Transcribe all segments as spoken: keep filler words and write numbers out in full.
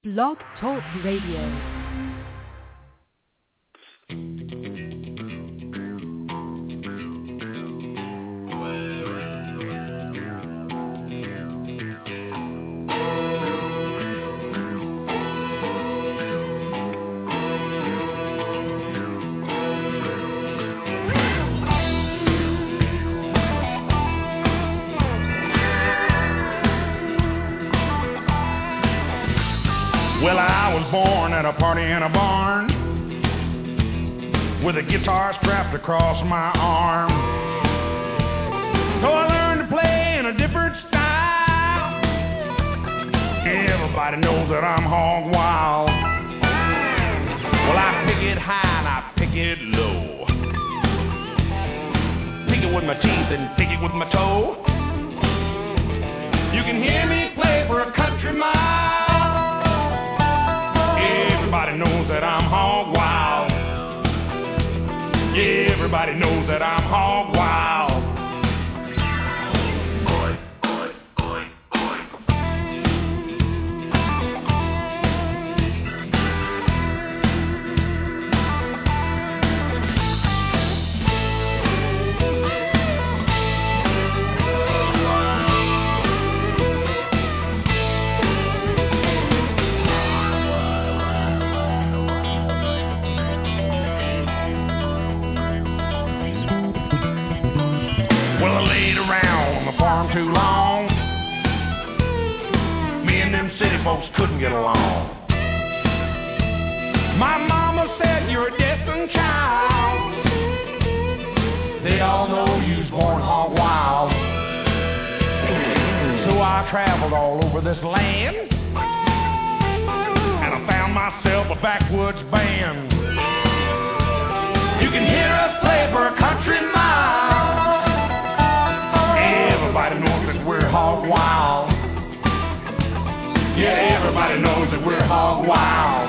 Blog Talk Radio. Well, I was born at a party in a barn with a guitar strapped across my arm. So I learned to play in a different style. Everybody knows that I'm hog wild. Well, I pick it high and I pick it low. Pick it with my teeth and pick it with my toe. You can hear me play for a country mile. Everybody knows that I'm hog wild. Yeah, everybody knows that I'm hog wild. Farm too long. Me and them city folks couldn't get along. My mama said you're a destined child. They all know you was born hog wild. So I traveled all over this land, and I found myself a backwoods band. You can hear us play for a country mile. Everybody knows that we're hog wild. Yeah, everybody knows that we're hog wild.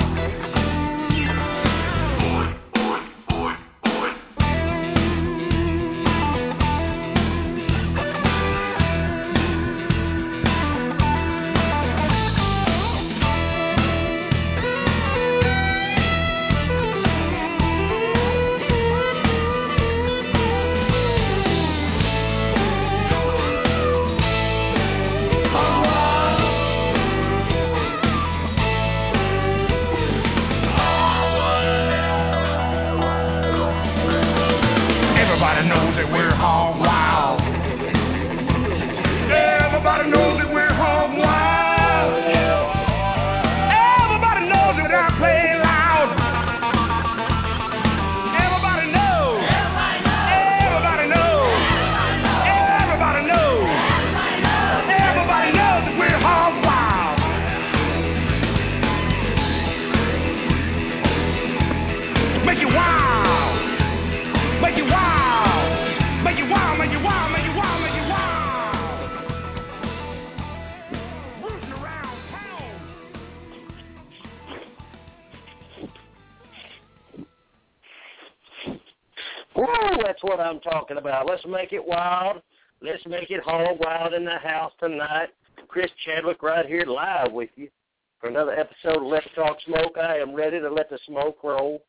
What I'm talking about. Let's make it wild. Let's make it hog wild in the house tonight. Chris Chadwick right here live with you for another episode of Let's Talk Smoke. I am ready to let the smoke roll.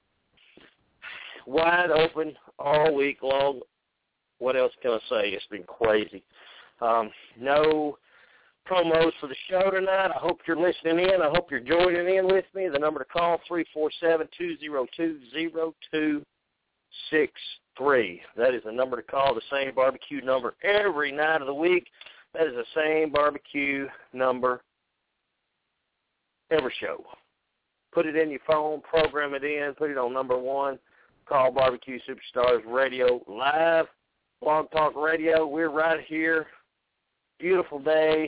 Wide open all week long. What else can I say? It's been crazy. Um, no promos for the show tonight. I hope you're listening in. I hope you're joining in with me. The number to call, three four seven, two zero two, zero two six three. That is the number to call, the same barbecue number every night of the week. That is the same barbecue number every show. Put it in your phone, program it in, put it on number one, call Barbecue Superstars Radio live, Blog Talk Radio. We're right here. Beautiful day,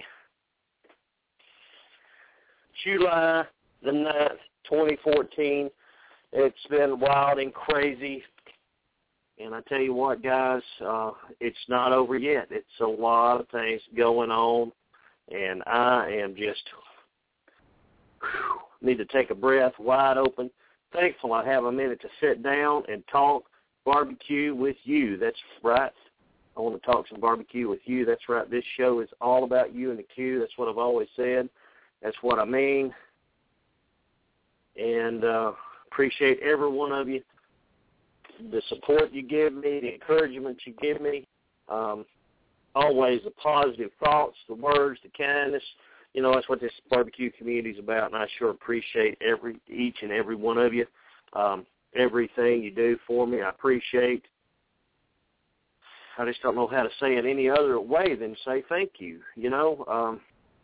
July the ninth, twenty fourteen. It's been wild and crazy. And I tell you what, guys, uh, it's not over yet. It's a lot of things going on, and I am just whew, need to take a breath, wide open. Thankful I have a minute to sit down and talk barbecue with you. That's right. I want to talk some barbecue with you. That's right. This show is all about you and the Q. That's what I've always said. That's what I mean. and uh, appreciate every one of you, the support you give me, the encouragement you give me, um, always the positive thoughts, the words, the kindness. You know, that's what this barbecue community is about, and I sure appreciate every each and every one of you, um, everything you do for me. I appreciate. I just don't know how to say it any other way than say thank you. You know, um,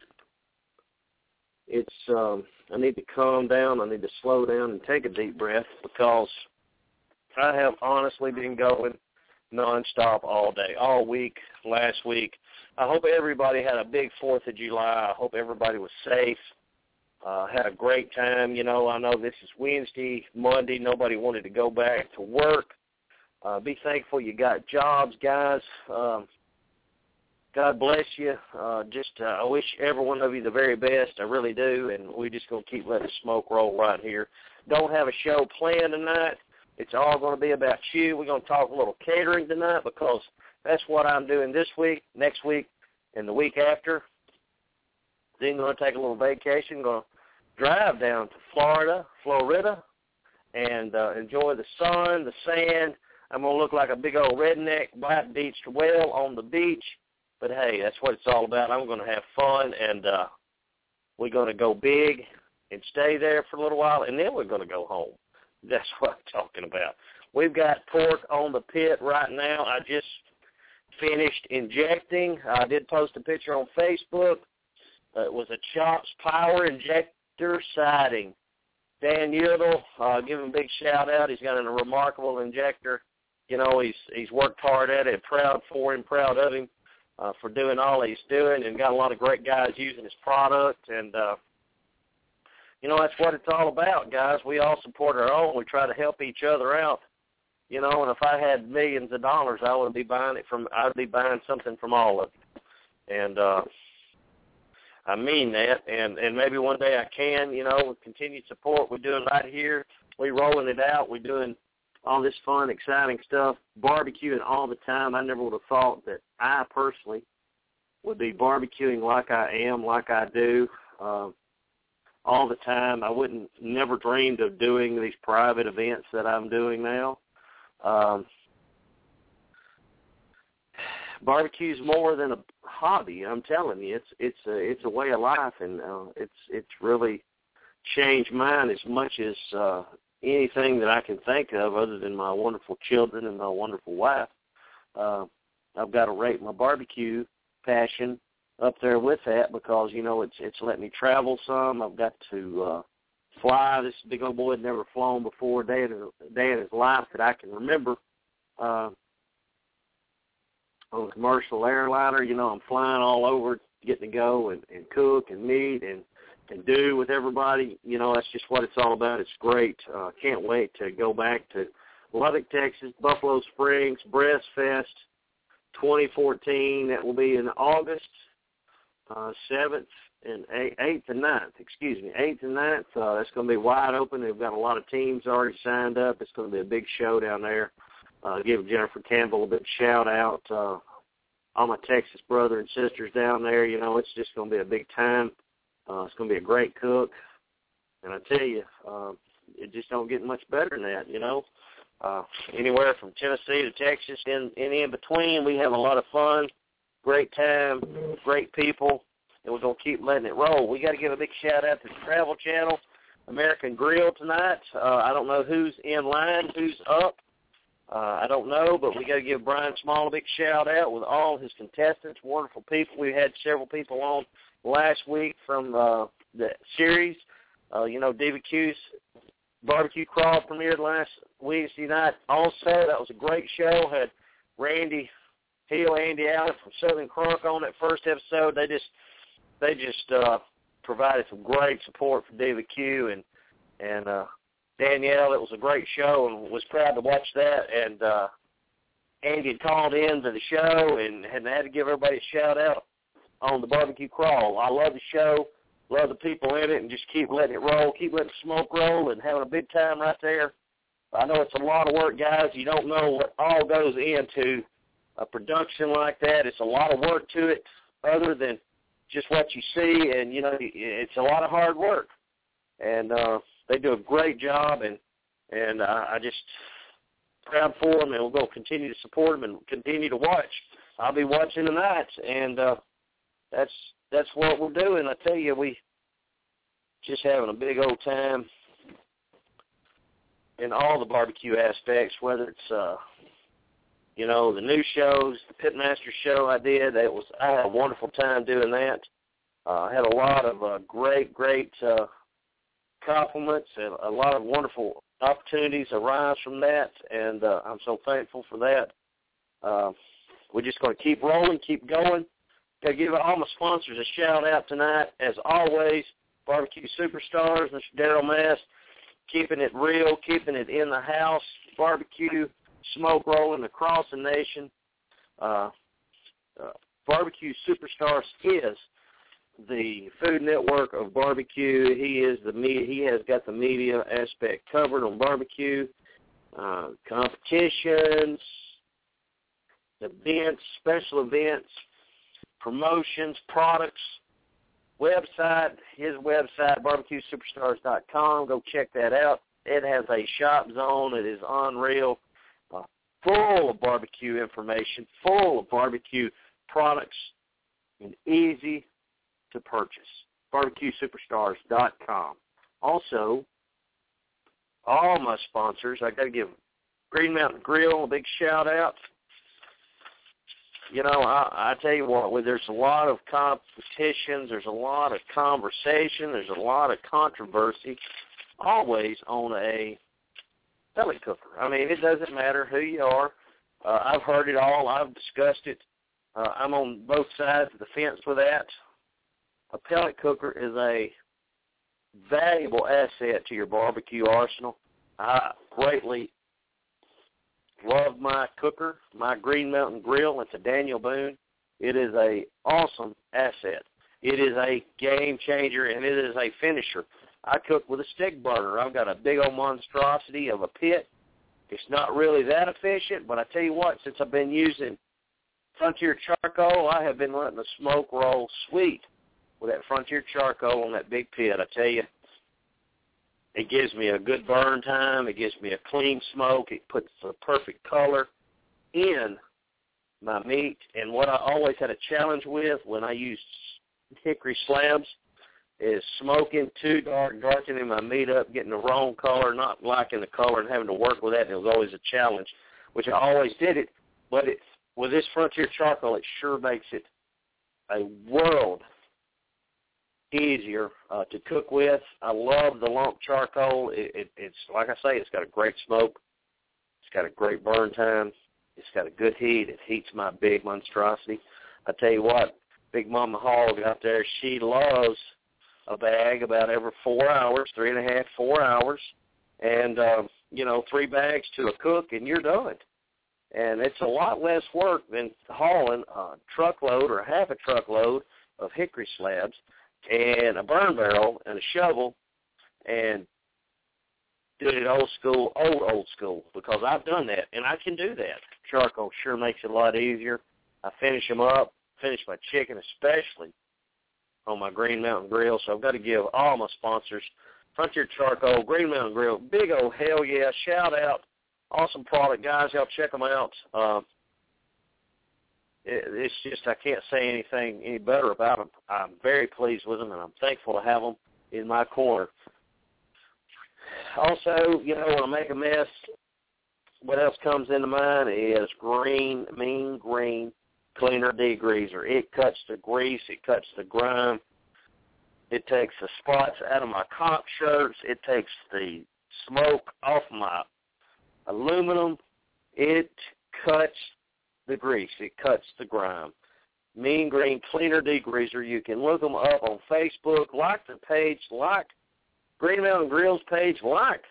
it's um, I need to calm down. I need to slow down and take a deep breath, because I have honestly been going nonstop all day, all week, last week. I hope everybody had a big fourth of July. I hope everybody was safe, uh, had a great time. You know, I know this is Wednesday, Monday. Nobody wanted to go back to work. Uh, be thankful you got jobs, guys. Um, God bless you. Uh, just uh, I wish every one of you the very best. I really do, and we're just going to keep letting the smoke roll right here. Don't have a show planned tonight. It's all going to be about you. We're going to talk a little catering tonight, because that's what I'm doing this week, next week, and the week after. Then I'm going to take a little vacation, going to drive down to Florida, Florida, and uh, enjoy the sun, the sand. I'm going to look like a big old redneck, black-beached whale on the beach. But, hey, that's what it's all about. I'm going to have fun, and uh, we're going to go big and stay there for a little while, and then we're going to go home. That's what I'm talking about. We've got pork on the pit right now. I just finished injecting. I did post a picture on Facebook. Uh, it was a Chops Power Injector sighting. Dan Udall, uh, give him a big shout-out. He's got a remarkable injector. You know, he's he's worked hard at it, proud for him, proud of him uh, for doing all he's doing, and got a lot of great guys using his product. And, uh, you know, that's what it's all about, guys. We all support our own. We try to help each other out. You know, and if I had millions of dollars, I would be buying it from, I'd be buying something from all of you. And uh, I mean that. And, and maybe one day I can, you know, with continued support. We're doing right here. We're rolling it out. We're doing all this fun, exciting stuff, barbecuing all the time. I never would have thought that I personally would be barbecuing like I am, like I do, uh, all the time. I wouldn't, never dreamed of doing these private events that I'm doing now. Um, barbecue's more than a hobby. I'm telling you, it's it's a it's a way of life, and uh, it's it's really changed mine as much as uh, anything that I can think of, other than my wonderful children and my wonderful wife. Uh, I've got to rate my barbecue passion up there with that, because you know it's it's let me travel some. I've got to uh, fly. This big old boy had never flown before, a day in, a day in his life that I can remember. Uh, on a commercial airliner, you know, I'm flying all over, getting to go and, and cook and meet and, and do with everybody. You know, that's just what it's all about. It's great. Uh, can't wait to go back to Lubbock, Texas, Buffalo Springs, Breast Fest twenty fourteen. That will be in August uh, seventh and eighth and ninth, excuse me, eighth and ninth. Uh, that's going to be wide open. They've got a lot of teams already signed up. It's going to be a big show down there. Uh, give Jennifer Campbell a big shout-out. Uh, all my Texas brother and sisters down there, you know, it's just going to be a big time. Uh, it's going to be a great cook. And I tell you, uh, it just don't get much better than that, you know. Uh, anywhere from Tennessee to Texas and, and in between, we have a lot of fun, great time, great people, and we're going to keep letting it roll. We got to give a big shout-out to the Travel Channel, American Grill tonight. Uh, I don't know who's in line, who's up. Uh, I don't know, but we got to give Brian Small a big shout-out with all his contestants, wonderful people. We had several people on last week from uh, the series. Uh, you know, D B Q's Barbecue Crawl premiered last Wednesday night. Also, that was a great show. Had Randy Hill, Andy Allen from Southern Crunk on that first episode. They just they just uh, provided some great support for D B Q and and uh, Danielle. It was a great show, and was proud to watch that. And uh, Andy had called in to the show and had had to give everybody a shout out on the Barbecue Crawl. I love the show, love the people in it, and just keep letting it roll, keep letting the smoke roll, and having a big time right there. I know it's a lot of work, guys. You don't know what all goes into a production like that. It's a lot of work to it, other than just what you see, and you know, it's a lot of hard work. And uh, they do a great job, and and uh, I just proud for them, and we'll go continue to support them and continue to watch. I'll be watching tonight, and uh, that's that's what we're doing. I tell you, we just having a big old time in all the barbecue aspects, whether it's uh, you know, the new shows, the Pitmaster show I did. That was I had a wonderful time doing that. Uh, I had a lot of uh, great, great uh, compliments and a lot of wonderful opportunities arise from that, and uh, I'm so thankful for that. Uh, we're just going to keep rolling, keep going. Got to give all my sponsors a shout-out tonight. As always, Barbecue Superstars, Mister Darrell Mass, keeping it real, keeping it in the house, barbecue, smoke rolling across the nation. Uh, uh, Barbecue Superstars is the Food Network of barbecue. He is the media. He has got the media aspect covered on barbecue, uh, competitions, events, special events, promotions, products, website. His website, barbecue superstars dot com. Go check that out. It has a shop zone. It is unreal, uh, full of barbecue information, full of barbecue products, and easy to purchase. barbecue superstars dot com. Also, all my sponsors, I got to give Green Mountain Grill a big shout out. You know, I, I tell you what, there's a lot of competitions, there's a lot of conversation, there's a lot of controversy, always on a pellet cooker. I mean, it doesn't matter who you are. Uh, I've heard it all. I've discussed it. Uh, I'm on both sides of the fence with that. A pellet cooker is a valuable asset to your barbecue arsenal. I greatly love my cooker, my Green Mountain Grill. It's a Daniel Boone. It is a awesome asset. It is a game changer, and it is a finisher. I cook with a stick burner. I've got a big old monstrosity of a pit. It's not really that efficient, but I tell you what, since I've been using Frontier Charcoal, I have been letting the smoke roll sweet with that Frontier Charcoal on that big pit. I tell you, it gives me a good burn time. It gives me a clean smoke. It puts the perfect color in my meat. And what I always had a challenge with when I used hickory slabs is smoking too dark, darkening my meat up, getting the wrong color, not liking the color and having to work with that. And it was always a challenge, which I always did it. But it's, with this Frontier Charcoal, it sure makes it a world easier uh, to cook with. I love the lump charcoal. It, it, it's, like I say, it's got a great smoke. It's got a great burn time. It's got a good heat. It heats my big monstrosity. I tell you what, Big Mama Hog out there, she loves a bag about every four hours, three and a half, four hours, and, uh, you know, three bags to a cook, and you're done. And it's a lot less work than hauling a truckload or a half a truckload of hickory slabs and a burn barrel and a shovel and doing it old school, old, old school, because I've done that, and I can do that. Charcoal sure makes it a lot easier. I finish them up, finish my chicken especially on my Green Mountain Grill, so I've got to give all my sponsors, Frontier Charcoal, Green Mountain Grill, big old hell yeah, shout out. Awesome product, guys. Y'all check them out. Uh, it, it's just I can't say anything any better about them. I'm very pleased with them, and I'm thankful to have them in my corner. Also, you know, when I make a mess, what else comes into mind is green, mean green cleaner degreaser. It cuts the grease. It cuts the grime. It takes the spots out of my comp shirts. It takes the smoke off my aluminum. It cuts the grease. It cuts the grime. Mean Green Cleaner Degreaser. You can look them up on Facebook. Like the page. Like Green Mountain Grill's page. Like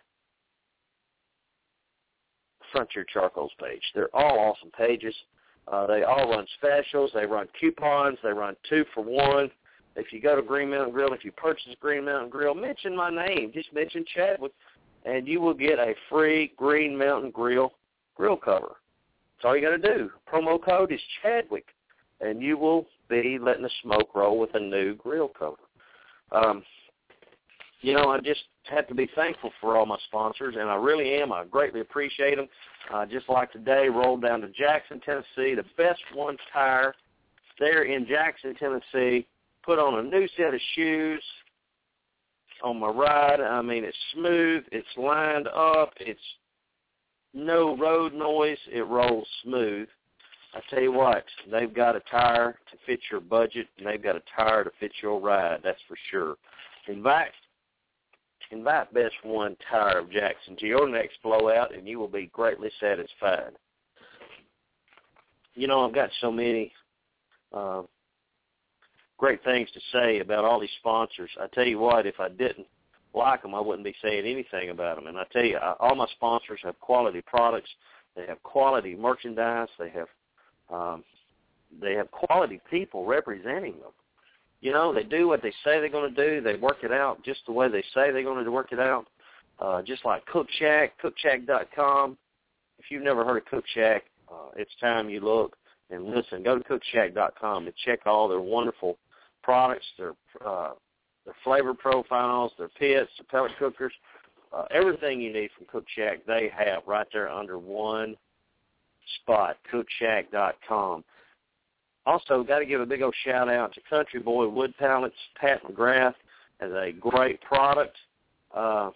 Frontier Charcoal's page. They're all awesome pages. Uh, they all run specials. They run coupons. They run two for one. If you go to Green Mountain Grill, if you purchase Green Mountain Grill, mention my name. Just mention Chadwick, and you will get a free Green Mountain Grill grill cover. That's all you got to do. Promo code is Chadwick, and you will be letting the smoke roll with a new grill cover. Um, you know, I just have to be thankful for all my sponsors, and I really am. I greatly appreciate them. Uh, just like today, rolled down to Jackson, Tennessee, the Best One Tire there in Jackson, Tennessee. Put on a new set of shoes on my ride. I mean, it's smooth. It's lined up. It's no road noise. It rolls smooth. I tell you what, they've got a tire to fit your budget, and they've got a tire to fit your ride, that's for sure. Invite, invite Best One Tire of Jackson to your next blowout, and you will be greatly satisfied. You know, I've got so many uh, great things to say about all these sponsors. I tell you what, if I didn't like them, I wouldn't be saying anything about them. And I tell you, I, all my sponsors have quality products. They have quality merchandise. They have Um, they have quality people representing them. You know, they do what they say they're going to do. They work it out just the way they say they're going to work it out. Uh, just like Cook Shack, cook shack dot com. If you've never heard of Cook Shack, uh, it's time you look and listen. Go to cook shack dot com and check all their wonderful products, their uh, their flavor profiles, their pits, their pellet cookers, uh, everything you need from Cook Shack they have right there under one spot, cook shack dot com. Also, got to give a big old shout-out to Country Boy Wood Pallets. Pat McGrath has a great product. Uh,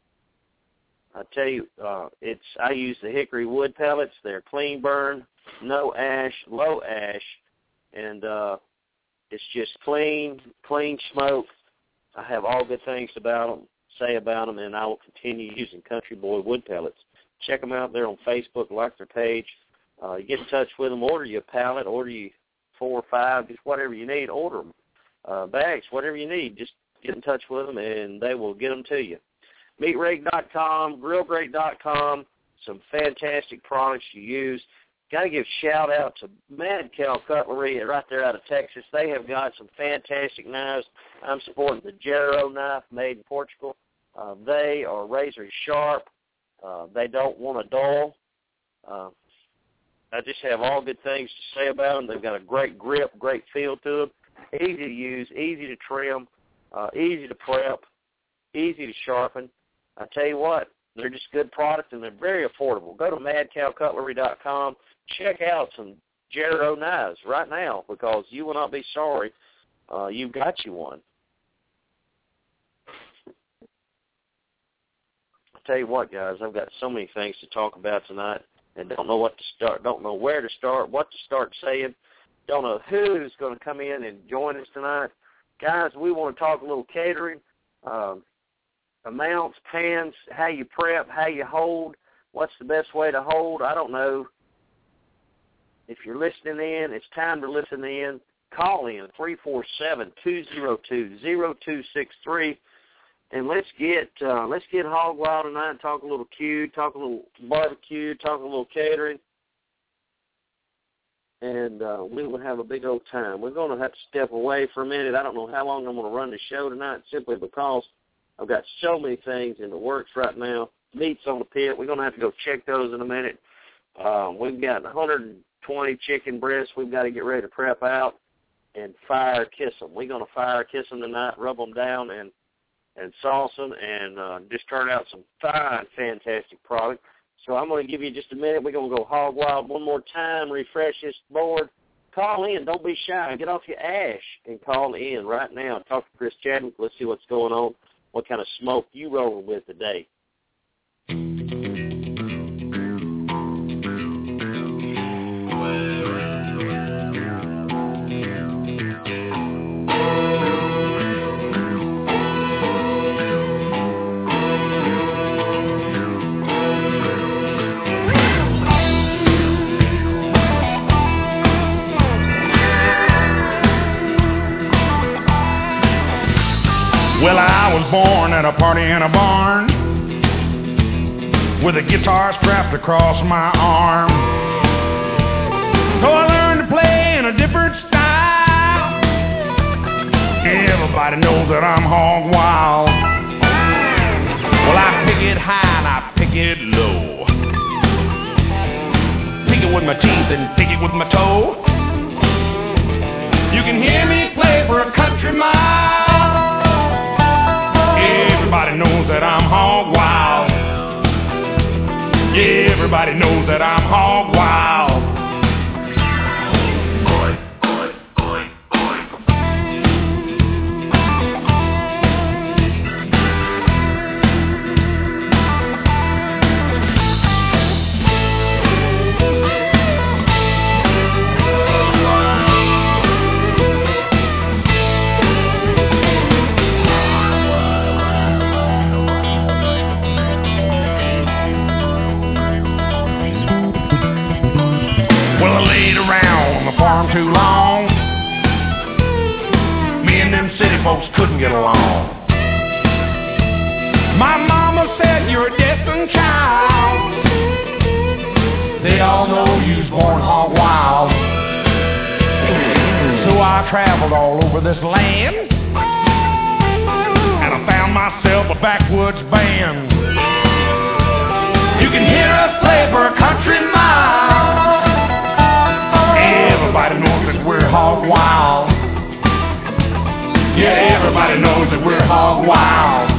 I tell you, uh, it's I use the hickory wood pellets. They're clean burn, no ash, low ash, and uh, it's just clean, clean smoke. I have all good things about them, say about them, and I will continue using Country Boy Wood Pellets. Check them out there on Facebook, like their page. Uh, you get in touch with them, order you a pallet, order you four or five, just whatever you need, order them. Uh, bags, whatever you need, just get in touch with them, and they will get them to you. meat rig dot com, grill great dot com, some fantastic products you use. Got to give a shout-out to Mad Cow Cutlery right there out of Texas. They have got some fantastic knives. I'm supporting the Gero knife made in Portugal. Uh, they are razor sharp. Uh, they don't want to dull. Uh, I just have all good things to say about them. They've got a great grip, great feel to them. Easy to use, easy to trim, uh, easy to prep, easy to sharpen. I tell you what, they're just good products, and they're very affordable. Go to mad cow cutlery dot com. Check out some Gero knives right now, because you will not be sorry. Uh, you've got you one. Tell you what, guys, I've got so many things to talk about tonight, and don't know what to start, don't know where to start, what to start saying, don't know who's going to come in and join us tonight. Guys, we want to talk a little catering, um, amounts, pans, how you prep, how you hold, what's the best way to hold. I don't know. If you're listening in, it's time to listen in. Call in three four seven, two zero two, zero two six three. And let's get uh, let's get hog wild tonight and talk a little Q, talk a little barbecue, talk a little catering, and uh, we will have a big old time. We're going to have to step away for a minute. I don't know how long I'm going to run the show tonight, simply because I've got so many things in the works right now. Meat's on the pit. We're going to have to go check those in a minute. Uh, we've got one hundred twenty chicken breasts we've got to get ready to prep out and fire kiss them. We're going to fire kiss them tonight, rub them down, and and sauce them, and uh, just turn out some fine, fantastic product. So I'm going to give you just a minute. We're going to go hog wild one more time, refresh this board. Call in. Don't be shy. Get off your ash and call in right now. Talk to Chris Chadwick. Let's see what's going on, what kind of smoke you rolling with today. Well, I was born at a party in a barn with a guitar strapped across my arm. So I learned to play in a different style. Everybody knows that I'm hog wild. Well, I pick it high and I pick it low. Pick it with my teeth and pick it with my toe. You can hear me play for a country mile. Everybody knows that I'm hog wild. Yeah, everybody knows that I'm hog wild. Farm too long. Me and them city folks couldn't get along. My mama said you're a destined child. They all know you was born hog wild. So I traveled all over this land, and I found myself a backwoods band. You can hear us play for a country mile. Everybody knows that we're hog wild. Yeah, everybody knows that we're hog wild.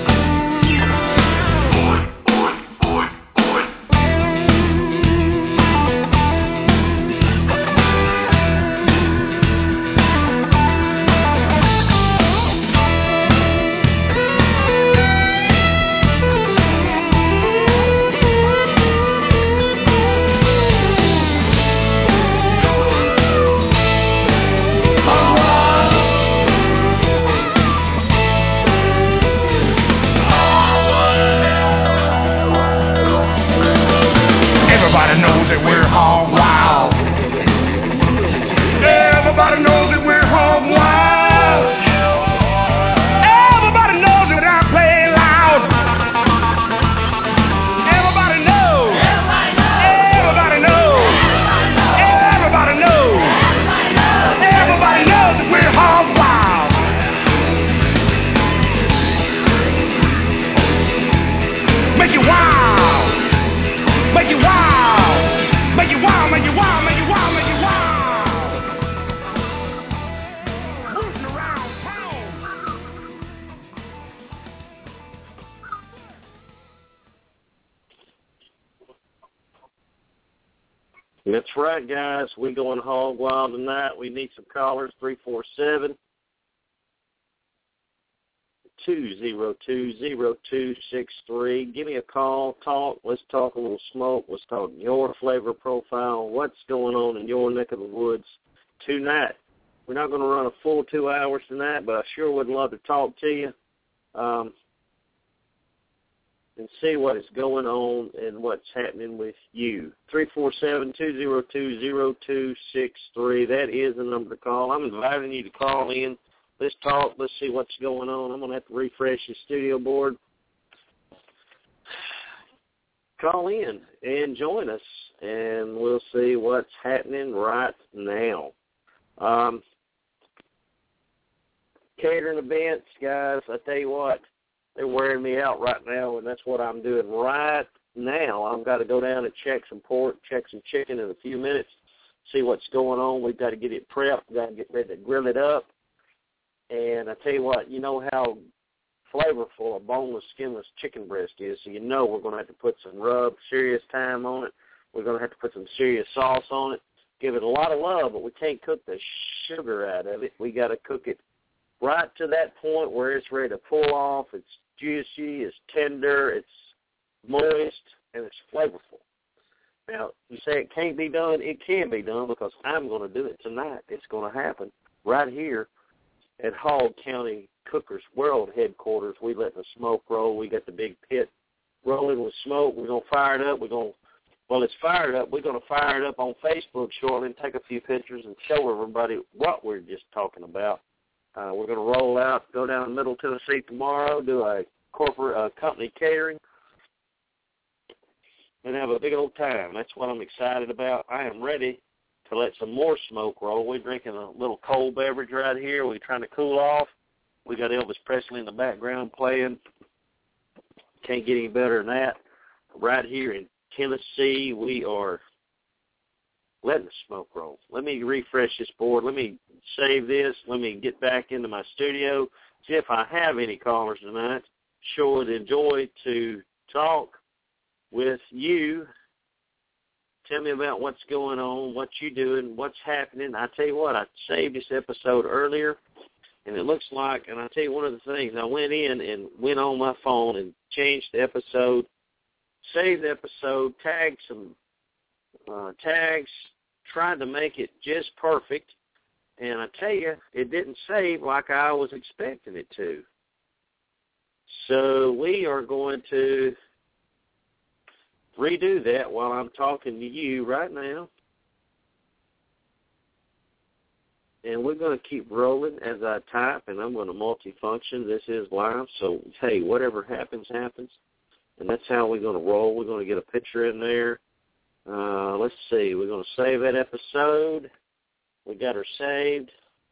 That's right, guys. We going hog wild tonight. We need some callers, three four seven, two zero two, zero two six three. Give me a call, talk. Let's talk a little smoke. Let's talk your flavor profile, what's going on in your neck of the woods tonight. We're not going to run a full two hours tonight, but I sure would love to talk to you. Um, and see what is going on and what's happening with you. three four seven, two zero two, zero two six three. That is the number to call. I'm inviting you to call in. Let's talk. Let's see what's going on. I'm going to have to refresh the studio board. Call in and join us, and we'll see what's happening right now. Um, catering events, guys, I tell you what, they're wearing me out right now, and that's what I'm doing right now. I've got to go down and check some pork, check some chicken in a few minutes, see what's going on. We've got to get it prepped. We've got to get ready to grill it up. And I tell you what, you know how flavorful a boneless, skinless chicken breast is, so you know we're going to have to put some rub, serious time on it. We're going to have to put some serious sauce on it, give it a lot of love, but we can't cook the sugar out of it. We got to cook it right to that point where it's ready to pull off. It's juicy, it's tender, it's moist, and it's flavorful. Now, you say it can't be done. It can be done because I'm going to do it tonight. It's going to happen right here at Hall County Cookers World Headquarters. We let the smoke roll. We got the big pit rolling with smoke. We're going to fire it up. We're going to, well, it's fired up. We're going to fire it up on Facebook shortly and take a few pictures and show everybody what we're just talking about. Uh, we're going to roll out, go down to Middle Tennessee tomorrow, do a corporate uh, company catering, and have a big old time. That's what I'm excited about. I am ready to let some more smoke roll. We're drinking a little cold beverage right here. We're trying to cool off. We got Elvis Presley in the background playing. Can't get any better than that. Right here in Tennessee, we are letting the smoke roll. Let me refresh this board. Let me save this. Let me get back into my studio, see if I have any callers tonight. sure would enjoy to talk with you. Tell me about what's going on, what you're doing, what's happening. I tell you what, I saved this episode earlier, and it looks like, and I tell you one of the things, I went in and went on my phone and changed the episode, saved the episode, tagged some uh, tags, tried to make it just perfect, and I tell you, it didn't save like I was expecting it to. So we are going to redo that while I'm talking to you right now. And we're going to keep rolling as I type, and I'm going to multifunction. This is live, so, hey, whatever happens, happens. And that's how we're going to roll. We're going to get a picture in there. Uh, let's see. We're going to save that episode. We got her saved.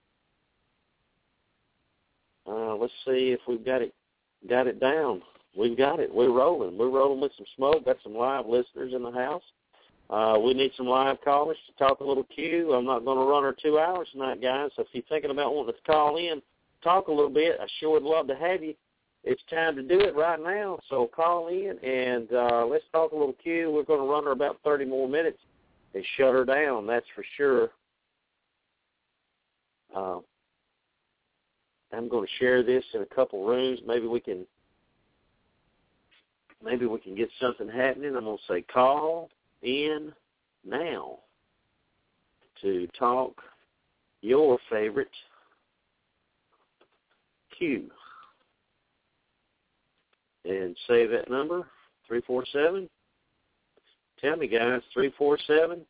Uh, let's see if we've got it got it down. We've got it. We're rolling. We're rolling with some smoke. Got some live listeners in the house. Uh, we need some live callers to talk a little Q. I'm not going to run her two hours tonight, guys. So if you're thinking about wanting to call in, talk a little bit, I sure would love to have you. It's time to do it right now. So call in and uh, let's talk a little Q. We're going to run her about thirty more minutes and shut her down. That's for sure. Uh, I'm going to share this in a couple rooms. Maybe we can, maybe we can get something happening. I'm going to say call in now to talk your favorite Q. And save that number, three four seven. Tell me, guys, three four seven,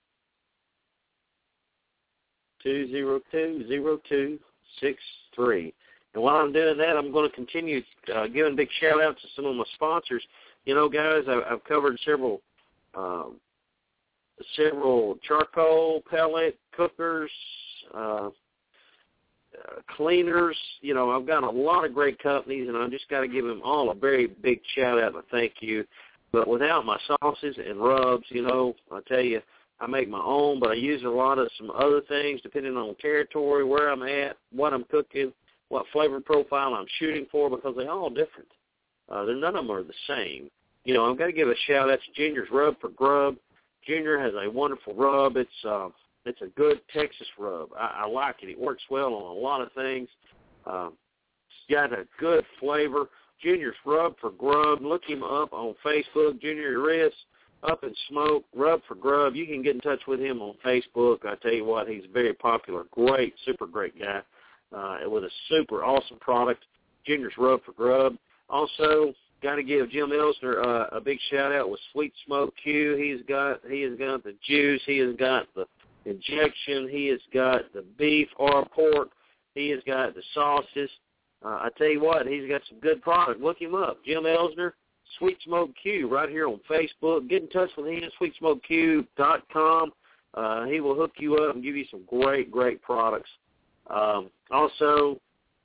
two zero two, zero two six three. And while I'm doing that, I'm going to continue uh, giving big shout-outs to some of my sponsors. You know, guys, I, I've covered several um, several charcoal, pellet, cookers, uh, uh, cleaners. You know, I've got a lot of great companies, and I just got to give them all a very big shout-out and thank you. But without my sauces and rubs, you know, I tell you, I make my own, but I use a lot of some other things depending on territory, where I'm at, what I'm cooking, what flavor profile I'm shooting for, because they're all different. Uh, none of them are the same. You know, I've got to give a shout-out to Junior's Rub for Grub. Junior has a wonderful rub. It's uh, it's a good Texas rub. I, I like it. It works well on a lot of things. Uh, it's got a good flavor. Junior's Rub for Grub. Look him up on Facebook. Junior Riss, Up in Smoke, Rub for Grub. You can get in touch with him on Facebook. I tell you what, he's very popular. Great, super great guy uh, with a super awesome product. Junior's Rub for Grub. Also, got to give Jim Elsner uh, a big shout-out with Sweet Smoke Q. He's got, he has got the juice. He has got the injection. He has got the beef or pork. He has got the sauces. Uh, I tell you what, he's got some good product. Look him up, Jim Elsner, Sweet Smoke Q, right here on Facebook. Get in touch with him, sweet smoke q dot com. Uh, he will hook you up and give you some great, great products. Um, also,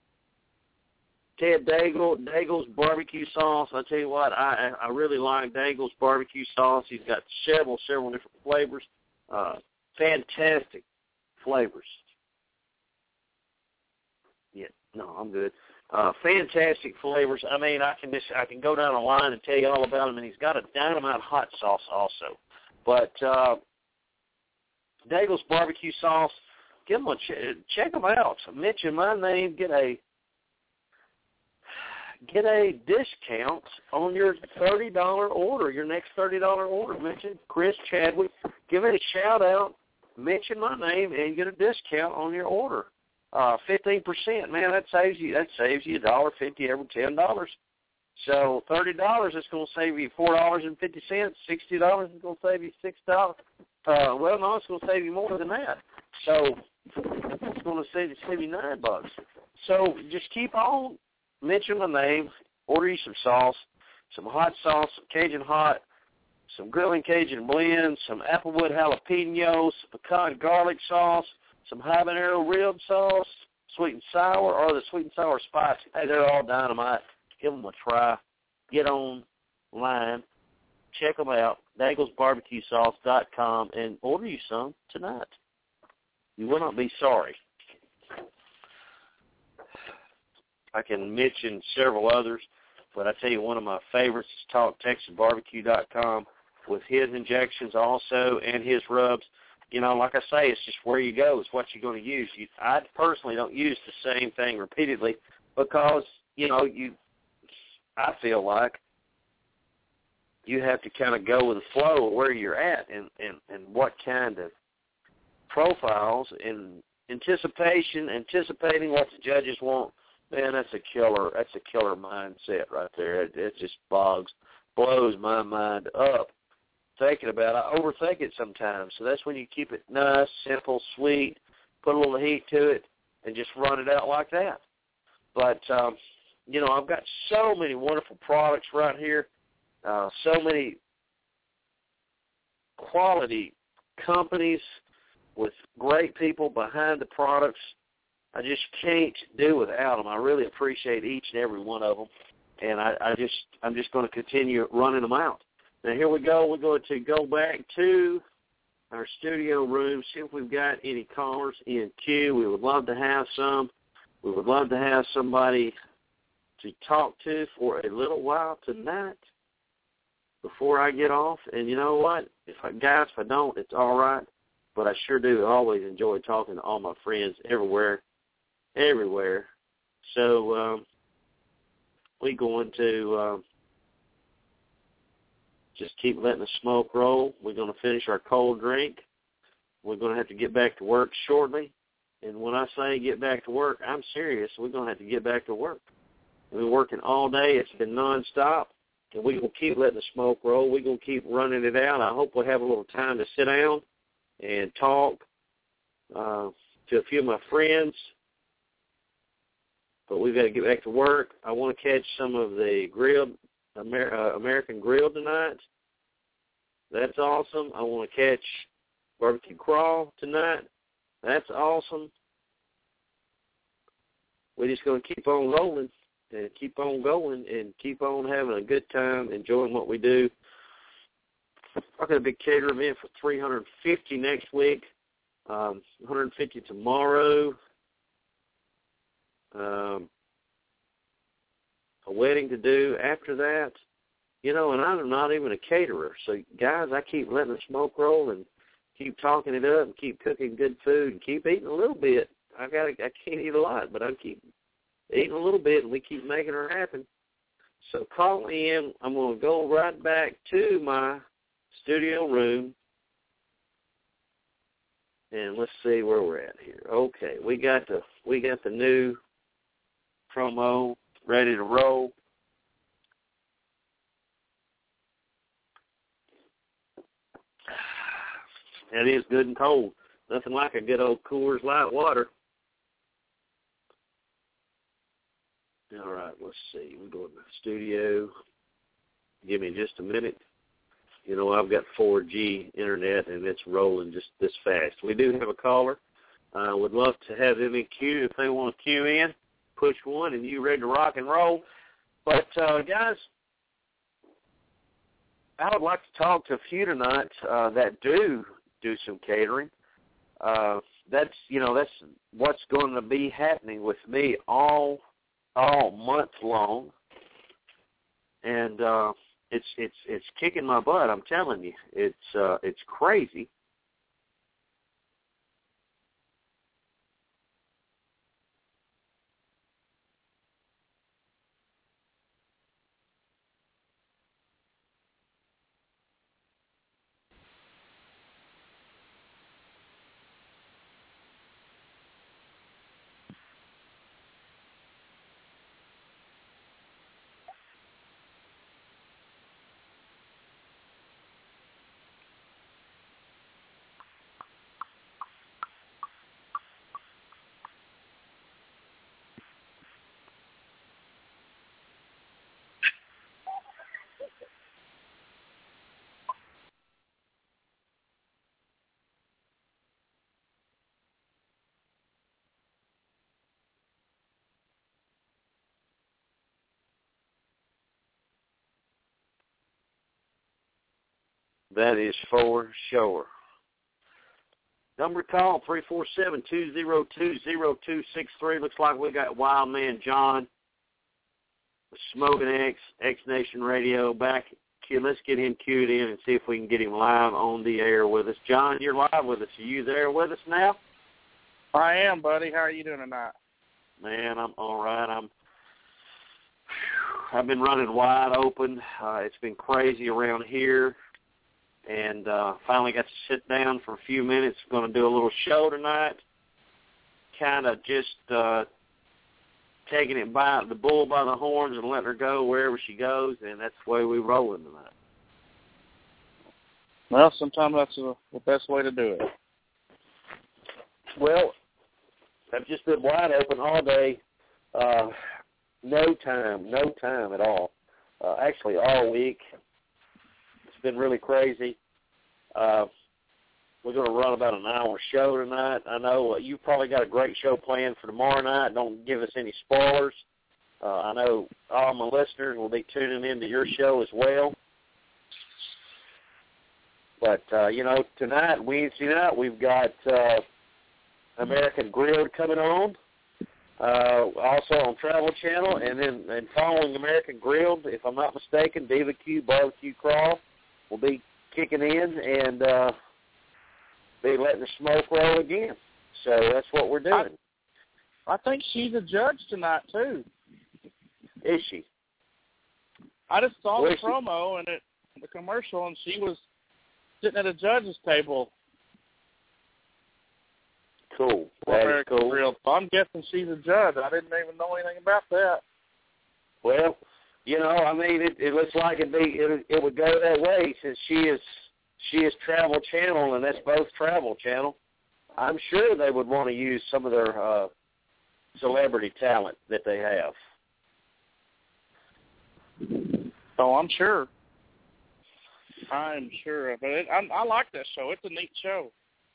Ted Daigle, Daigle's barbecue sauce. I tell you what, I I really like Daigle's barbecue sauce. He's got several, several different flavors. Uh, fantastic flavors. Yeah, no, I'm good. Uh, fantastic flavors. I mean, I can just I can go down the line and tell you all about him. And he's got a dynamite hot sauce also. But uh, Daigle's barbecue sauce, give them a ch- check them out. Mention my name, get a get a discount on your thirty dollar order, your next thirty dollar order. Mention Chris Chadwick. Give it a shout out. Mention my name and get a discount on your order. Uh, fifteen percent, man, that saves you, that saves you one dollar fifty every ten dollars. So thirty dollars, it's going to save you four dollars and fifty cents. sixty dollars is going to save you six dollars. Uh, well, no, it's going to save you more than that. So it's going to save, save you nine bucks. So just keep on, mention my name, order you some sauce, some hot sauce, some Cajun hot, some grilling Cajun blend, some applewood jalapenos, some pecan garlic sauce, some habanero rib sauce, sweet and sour, or the sweet and sour spicy. Hey, they're all dynamite. Give them a try. Get online. Check them out, Daigles's barbecue sauce dot com, and order you some tonight. You will not be sorry. I can mention several others. But I tell you, one of my favorites is talk texas barbecue dot com with his injections also and his rubs. You know, like I say, it's just where you go. It's what you're going to use. You, I personally don't use the same thing repeatedly because, you know, you. I feel like you have to kind of go with the flow of where you're at and, and, and what kind of profiles and anticipation, anticipating what the judges want. Man, that's a killer. That's a killer mindset right there. It, it just bogs, blows my mind up thinking about it. I overthink it sometimes. So that's when you keep it nice, simple, sweet, put a little heat to it, and just run it out like that. But, um, you know, I've got so many wonderful products right here, uh, so many quality companies with great people behind the products. I just can't do without them. I really appreciate each and every one of them, and I, I just, I'm just going to continue running them out. Now, here we go. We're going to go back to our studio room, see if we've got any callers in queue. We would love to have some. We would love to have somebody to talk to for a little while tonight before I get off. And you know what? If I, guys, if I don't, it's all right. But I sure do always enjoy talking to all my friends everywhere, everywhere. So um, we're going to um, just keep letting the smoke roll. We're going to finish our cold drink. We're going to have to get back to work shortly. And when I say get back to work, I'm serious. We're going to have to get back to work. We've been working all day. It's been nonstop. And we're going to keep letting the smoke roll. We're going to keep running it out. I hope we'll have a little time to sit down and talk uh, to a few of my friends. But we've got to get back to work. I want to catch some of the grilled Amer- uh, American Grill tonight. That's awesome. I want to catch barbecue crawl tonight. That's awesome. We're just going to keep on rolling and keep on going and keep on having a good time, enjoying what we do. I've got a big cater event for three hundred fifty next week, um, one hundred fifty tomorrow, um, a wedding to do after that. You know, and I'm not even a caterer. So, guys, I keep letting the smoke roll and keep talking it up and keep cooking good food and keep eating a little bit. I got I can't eat a lot, but I keep eating a little bit, and we keep making her happen. So call me in. I'm going to go right back to my studio room, and let's see where we're at here. Okay, we got the we got the new promo ready to roll. It is good and cold. Nothing like a good old Coors Light water. All right, let's see. We go to the studio. Give me just a minute. You know, I've got four G internet, and it's rolling just this fast. We do have a caller. I uh, would love to have them in queue. If they want to queue in, push one, and you ready to rock and roll. But, uh, guys, I would like to talk to a few tonight uh, that do do some catering. Uh, that's, you know, that's what's going to be happening with me all all month long, and uh, it's it's it's kicking my butt. I'm telling you, it's uh, it's crazy. That is for sure. Number to call, three four seven, two zero two, zero two six three. Looks like we got Wild Man John Smoking X, X Nation Radio. Back, let's get him queued in and see if we can get him live on the air with us. John, you're live with us. Are you there with us now? I am, buddy. How are you doing tonight? Man, I'm all right. I'm. I've been running wide open. Uh, it's been crazy around here, and uh, finally got to sit down for a few minutes. Going to do a little show tonight. Kind of just uh, taking it by the bull by the horns and letting her go wherever she goes, and that's the way we rolling tonight. Well, sometimes that's the best way to do it. Well, I've just been wide open all day. Uh, no time, no time at all. Uh, actually, all week. It's been really crazy. Uh, we're going to run about an hour show tonight. I know uh, you've probably got a great show planned for tomorrow night. Don't give us any spoilers. Uh, I know all my listeners will be tuning into your show as well. But, uh, you know, tonight, Wednesday night, we've got uh, American Grilled coming on, uh, also on Travel Channel, and then and following American Grilled, if I'm not mistaken, Diva Q Barbecue Crawl will be kicking in and uh, be letting the smoke roll again. So that's what we're doing. I, I think she's a judge tonight, too. Is she? I just saw Where the is she? promo and it, the commercial, and she was sitting at a judge's table. Cool. That is cool. Real. So I'm guessing she's a judge. I didn't even know anything about that. Well, you know, I mean, it, it looks like it'd be, it, it would go that way since she is she is Travel Channel, and that's both Travel Channel. I'm sure they would want to use some of their uh, celebrity talent that they have. Oh, I'm sure. I'm sure of it. I, I like that show. It's a neat show.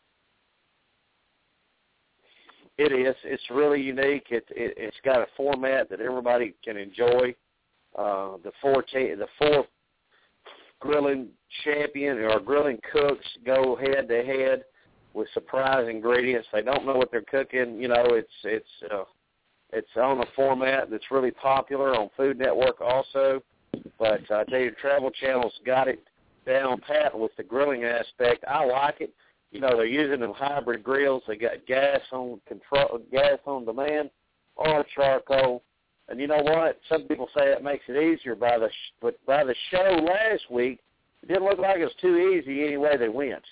It is. It's really unique. It, it, it's got a format that everybody can enjoy. Uh, the four ta- the four grilling champion or grilling cooks go head to head with surprise ingredients. They don't know what they're cooking. You know, it's it's uh, it's on a format that's really popular on Food Network also. But uh, I tell you, Travel Channel's got it down pat with the grilling aspect. I like it. You know, they're using them hybrid grills. They got gas on control, gas on demand, or charcoal. And you know what? Some people say it makes it easier. By the sh- but by the show last week, it didn't look like it was too easy any way they went.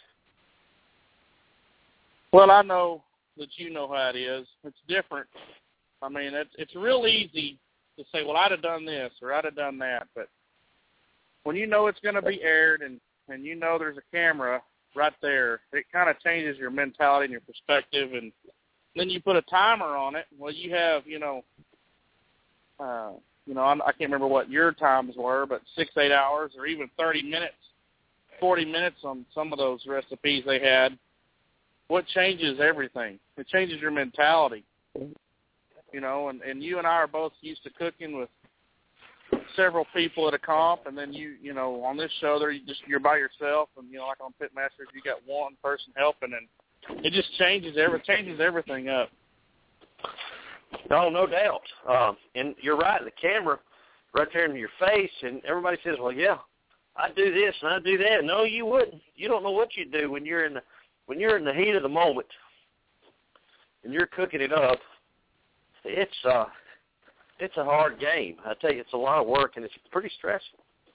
Well, I know that you know how it is. It's different. I mean, it's it's real easy to say, well, I'd have done this or I'd have done that. But when you know it's going to be aired and, and you know there's a camera right there, it kind of changes your mentality and your perspective. And then you put a timer on it. Well, you have, you know, uh, you know, I'm, I can't remember what your times were, but six, eight hours or even thirty minutes, forty minutes on some of those recipes they had. What changes everything? It changes your mentality. You know, and, and you and I are both used to cooking with several people at a comp, and then you, you know, on this show, there you just you're by yourself, and you know, like on Pitmasters, you got one person helping, and it just changes every changes everything up. No, no doubt. Um, and you're right. The camera right there in your face, and everybody says, "Well, yeah, I do this and I do that." No, you wouldn't. You don't know what you do when you're in the when you're in the heat of the moment, and you're cooking it up. It's uh, it's a hard game. I tell you, it's a lot of work, and it's pretty stressful.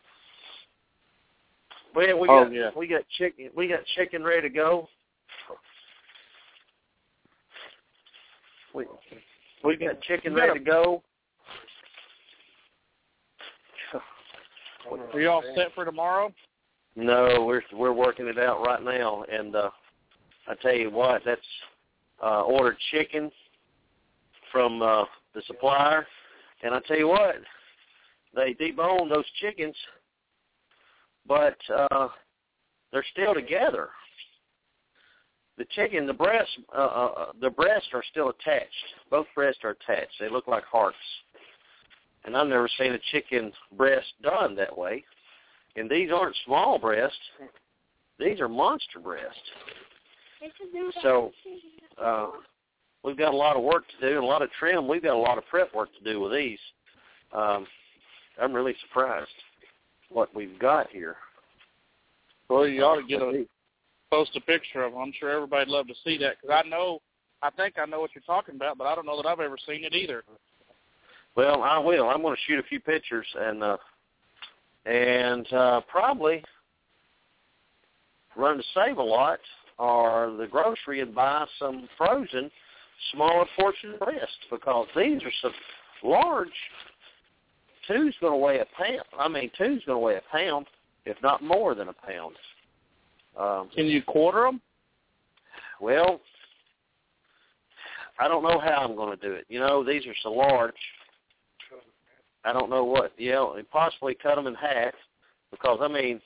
Well, we oh, got yeah. we got chicken we got chicken ready to go. We we got chicken ready to go. Are you all set for tomorrow? No, we're we're working it out right now, and uh, I tell you what, that's uh, ordered chicken from uh, the supplier, and I tell you what, they debone those chickens, but uh, they're still together. The chicken, the breasts, uh, uh, the breasts are still attached. Both breasts are attached. They look like hearts, and I've never seen a chicken breast done that way. And these aren't small breasts; these are monster breasts. So. Uh, We've got a lot of work to do and a lot of trim. We've got a lot of prep work to do with these. Um, I'm really surprised what we've got here. Well, you ought to get a post a picture of them. I'm sure everybody'd love to see that because I know, I think I know what you're talking about, but I don't know that I've ever seen it either. Well, I will. I'm going to shoot a few pictures and uh, and uh, probably run to save a lot or the grocery and buy some frozen smaller portion breast because these are some large. Two's going to weigh a pound. I mean, two's going to weigh a pound, if not more than a pound. Um, Can you quarter them? Well, I don't know how I'm going to do it. You know, these are so large. I don't know what. You know, possibly cut them in half because, I mean,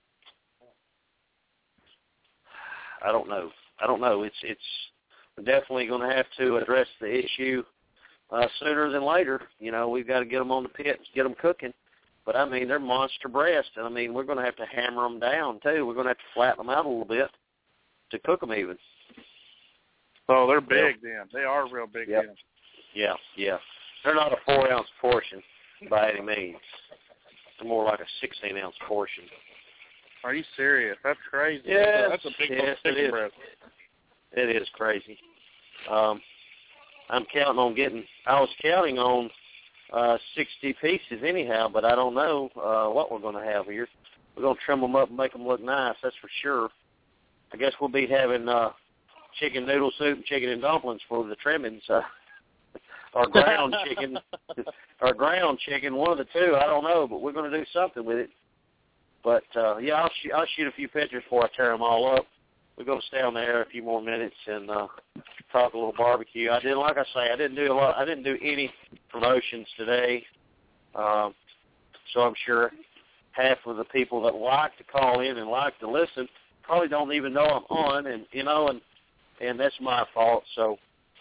I don't know. I don't know. It's it's we're definitely going to have to address the issue uh, sooner than later. You know, we've got to get them on the pit, get them cooking. But, I mean, they're monster breasts, and, I mean, we're going to have to hammer them down, too. We're going to have to flatten them out a little bit to cook them even. Oh, they're big yeah. then. They are real big yep. then. Yeah, yeah. They're not a four-ounce portion by any means. They're more like a sixteen-ounce portion. Are you serious? That's crazy. Yes, that's a, that's a big yes, chicken it is. breast. It is crazy. Um, I'm counting on getting, I was counting on uh, sixty pieces anyhow, but I don't know uh, what we're going to have here. We're going to trim them up and make them look nice, that's for sure. I guess we'll be having uh, chicken noodle soup and chicken and dumplings for the trimmings. Uh, or ground chicken, or ground chicken, one of the two, I don't know, but we're going to do something with it. But, uh, yeah, I'll, sh- I'll shoot a few pictures before I tear them all up. We're going to stay on the air a few more minutes and uh, talk a little barbecue. I didn't, like I say, I didn't do a lot. I didn't do any promotions today, um, so I'm sure half of the people that like to call in and like to listen probably don't even know I'm on, and you know, and and that's my fault. So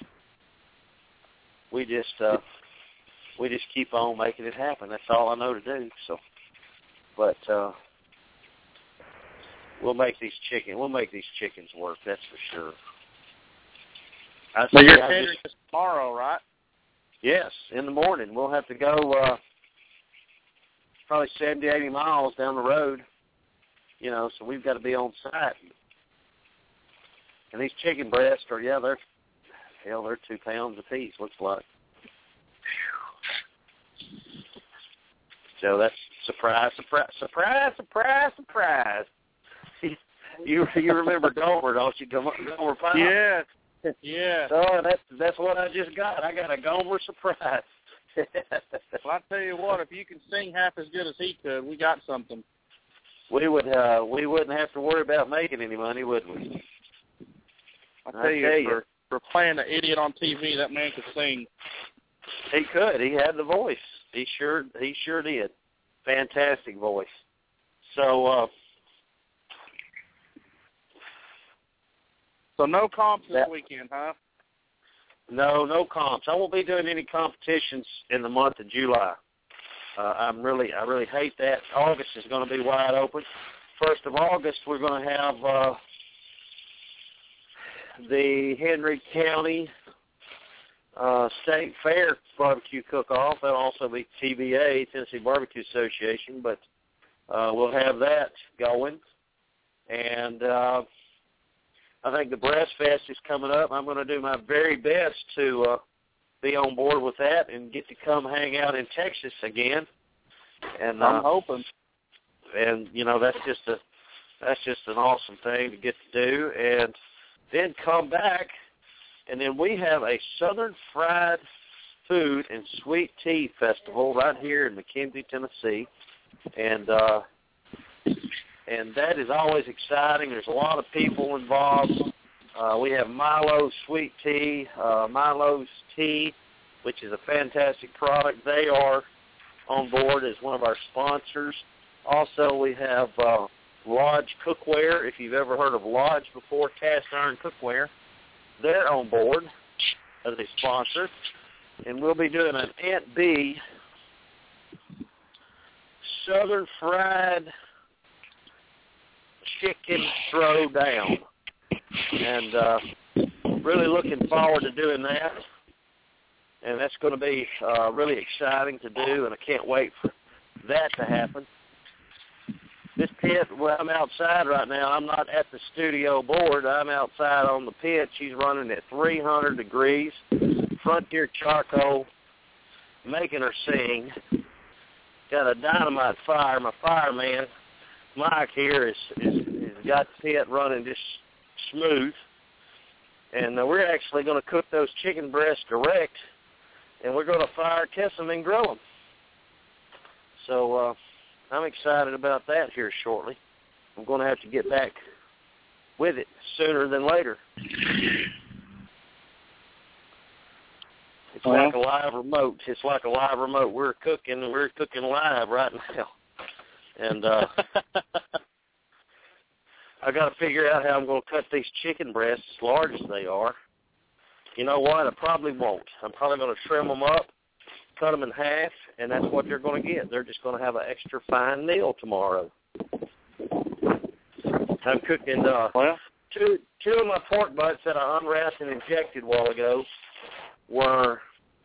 we just uh, we just keep on making it happen. That's all I know to do. So, but. Uh, We'll make these chicken. We'll make these chickens work. That's for sure. I So you're I catering just, this tomorrow, right? Yes, in the morning. We'll have to go uh, probably seventy, eighty miles down the road. You know, so we've got to be on site. And these chicken breasts are, yeah, they're hell, they're two pounds a piece. Looks like. So that's surprise, surprise, surprise, surprise, surprise. You you remember Gomer, don't you? Gomer Pyle? Yes. Yeah. So that's that's what I just got. I got a Gomer surprise. Well, I tell you what, if you can sing half as good as he could, we got something. We would uh, we wouldn't have to worry about making any money, would we? I tell, you, tell you, for, for playing an idiot on T V, that man could sing. He could. He had the voice. He sure he sure did. Fantastic voice. So. Uh, So no comps this that, weekend, huh? No, no comps. I won't be doing any competitions in the month of July. Uh, I'm really, I really hate that. August is going to be wide open. First of August, we're going to have uh, the Henry County uh, State Fair barbecue cook-off. That'll also be T B A, Tennessee Barbecue Association, but uh, we'll have that going. And uh, I think the Breast Fest is coming up. I'm going to do my very best to uh, be on board with that and get to come hang out in Texas again. And uh, I'm hoping. And you know that's just a that's just an awesome thing to get to do. And then come back, and then we have a Southern Fried Food and Sweet Tea Festival right here in McKenzie, Tennessee, and. Uh, And that is always exciting. There's a lot of people involved. Uh, we have Milo's Sweet Tea, uh, Milo's Tea, which is a fantastic product. They are on board as one of our sponsors. Also, we have uh, Lodge Cookware. If you've ever heard of Lodge before, cast iron cookware, they're on board as a sponsor. And we'll be doing an Aunt B Southern Fried Chicken Throwdown, and uh, really looking forward to doing that. And that's going to be uh, really exciting to do, and I can't wait for that to happen. This pit, well, I'm outside right now. I'm not at the studio board. I'm outside on the pit. She's running at three hundred degrees, Frontier charcoal, making her sing. Got a dynamite fire. My fireman, Mike here, is, is, is got the pit running just smooth. And uh, we're actually going to cook those chicken breasts direct, and we're going to fire test them and grill them. So, uh, I'm excited about that here shortly. I'm going to have to get back with it sooner than later. It's well, like a live remote. It's like a live remote. We're cooking. We're cooking live right now, and uh, I got to figure out how I'm going to cut these chicken breasts as large as they are. You know what? I probably won't. I'm probably going to trim them up, cut them in half, and that's what they're going to get. They're just going to have an extra fine meal tomorrow. I'm cooking uh, well, two two of my pork butts that I unwrapped and injected a while ago were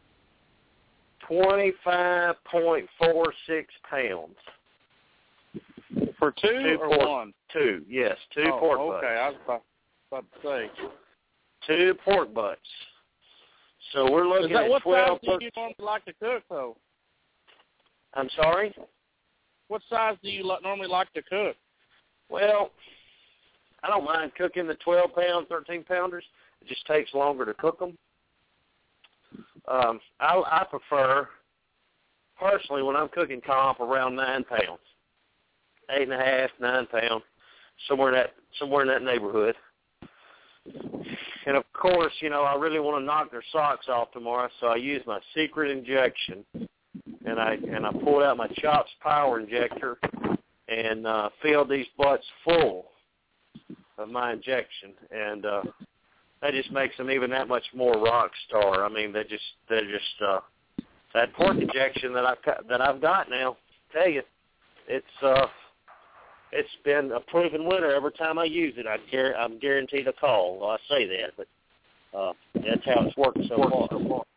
twenty-five point four six pounds. For two, two or pork, one? Two, yes, two oh, pork okay. butts. I was about, about to say. Two pork butts. So we're looking Is that, at what twelve. What size do you normally like to cook, though? I'm sorry? What size do you lo- normally like to cook? Well, I don't mind cooking the twelve-pound, thirteen-pounders. It just takes longer to cook them. Um, I, I prefer, personally, when I'm cooking comp, around nine pounds, eight and a half, nine pounds, somewhere in that somewhere in that neighborhood. And of course, you know, I really want to knock their socks off tomorrow, so I use my secret injection, and I and I pulled out my Chops Power Injector and uh, filled these butts full of my injection, and uh, that just makes them even that much more rock star. I mean, they just they're just uh, that pork injection that I that I've got now. Tell you, it's uh, it's been a proven winner every time I use it. I gar- I'm guaranteed a call. Well, I say that, but uh, that's how it's worked so far. So far.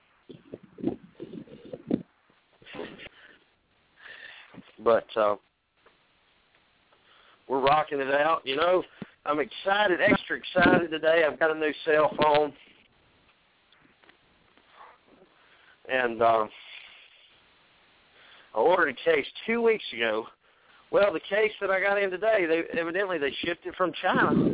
But uh, we're rocking it out. You know, I'm excited, extra excited today. I've got a new cell phone. And uh, I ordered a case two weeks ago. Well, the case that I got in today, they evidently they shipped it from China.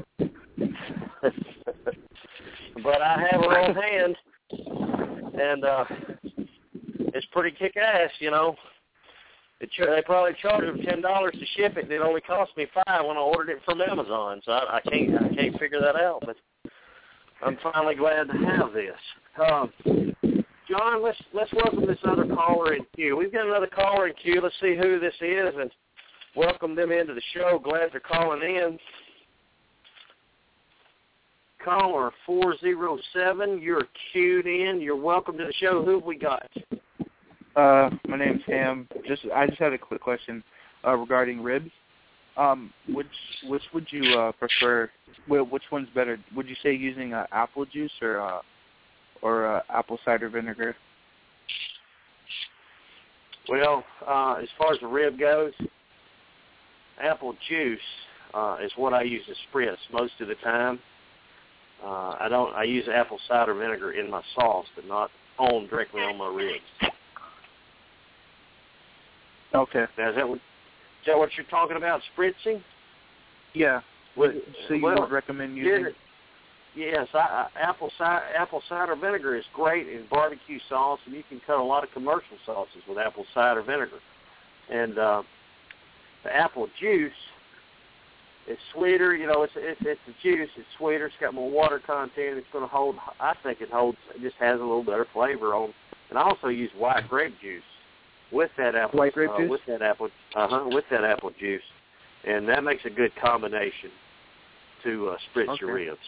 But I have it on hand, and uh, it's pretty kick-ass, you know. It, they probably charged them ten dollars to ship it, and it only cost me five when I ordered it from Amazon. So I, I can't I can't figure that out. But I'm finally glad to have this. Um, John, let's let's welcome this other caller in queue. We've got another caller in queue. Let's see who this is and welcome them into the show. Glad they're calling in. Caller four oh seven, you're queued in. You're welcome to the show. Who have we got? Uh, my name's Ham. Just I just had a quick question uh, regarding ribs. Um, which which would you uh, prefer? Which one's better? Would you say using uh, apple juice or uh, or uh, apple cider vinegar? Well, uh, as far as the rib goes, apple juice uh, is what I use as spritz most of the time. Uh, I don't. I use apple cider vinegar in my sauce, but not on directly on my ribs. Okay. Now, is that what, is that what you're talking about, spritzing? Yeah. With, so you well, would recommend using? Yes, I, I, apple cider apple cider vinegar is great in barbecue sauce, and you can cut a lot of commercial sauces with apple cider vinegar. And uh, the apple juice is sweeter. You know, it's it's it's a juice. It's sweeter. It's got more water content. It's going to hold. I think it holds. It just has a little better flavor on. And I also use white grape juice with that apple. White grape uh, juice. With that apple. Uh huh. With that apple juice, and that makes a good combination to uh, spritz Okay. your ribs.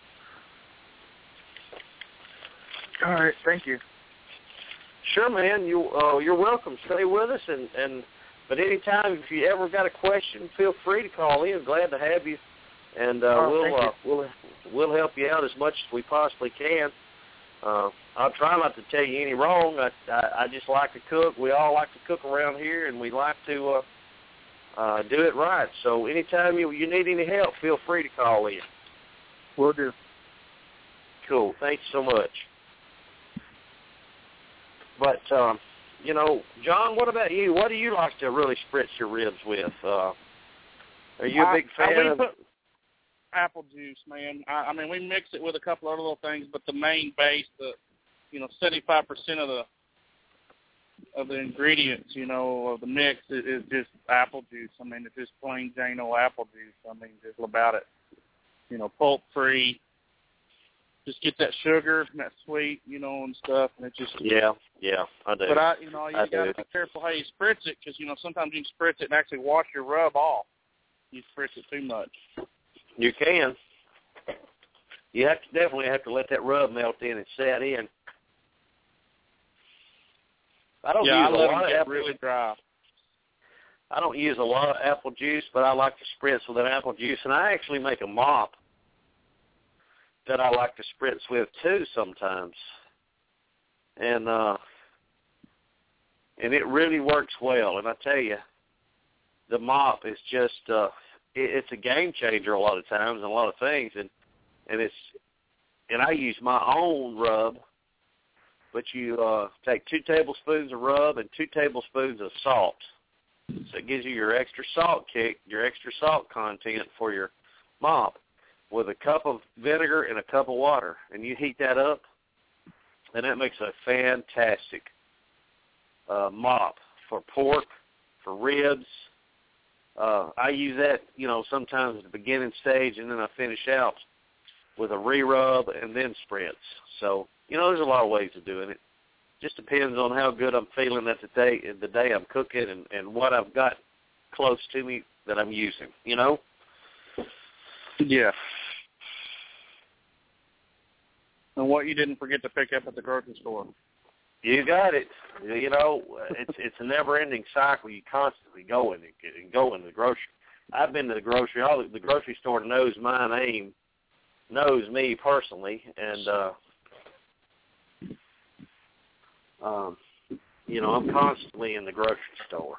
All right. Thank you. Sure, man. You uh, you're welcome. Stay with us, and, and but anytime if you ever got a question, feel free to call in. Glad to have you, and uh, Oh, we'll thank uh, we'll we'll help you out as much as we possibly can. Uh, I'll try not to tell you any wrong. I, I I just like to cook. We all like to cook around here, and we like to uh, uh, do it right. So anytime you you need any help, feel free to call in. Will do. Cool. Thanks so much. But, um, you know, John, what about you? What do you like to really spritz your ribs with? Uh, are you a big I, fan I, we of... put apple juice, man. I, I mean, we mix it with a couple other little things, but the main base, the, you know, seventy-five percent of the of the ingredients, you know, of the mix is, is just apple juice. I mean, it's just plain Jane old apple juice. I mean, just about it. You know, pulp-free. Just get that sugar and that sweet, you know, and stuff, and it just... Yeah, yeah, I do. But, I, you know, you I got to be careful how you spritz it, because, you know, sometimes you can spritz it and actually wash your rub off. You spritz it too much. You can. You have to definitely have to let that rub melt in and set in. I don't yeah, use I a let lot them of get apple really dry. I don't use a lot of apple juice, but I like to spritz with an apple juice, and I actually make a mop that I like to spritz with too sometimes, and uh, and it really works well. And I tell you, the mop is just uh, it, it's a game changer a lot of times and a lot of things, and and it's and I use my own rub, but you uh, take two tablespoons of rub and two tablespoons of salt. So it gives you your extra salt kick, your extra salt content for your mop, with a cup of vinegar and a cup of water. And you heat that up, and that makes a fantastic uh, mop for pork, for ribs. Uh, I use that, you know, sometimes at the beginning stage, and then I finish out with a re-rub and then spritz. So, you know, there's a lot of ways of doing it. Just depends on how good I'm feeling at the day, the day I'm cooking, and, and what I've got close to me that I'm using, you know? Yeah. And what you didn't forget to pick up at the grocery store. You got it. You know, it's it's a never-ending cycle. You constantly going and going to the grocery. I've been to the grocery. All the grocery store knows my name, knows me personally, and uh, um, you know, I'm constantly in the grocery store.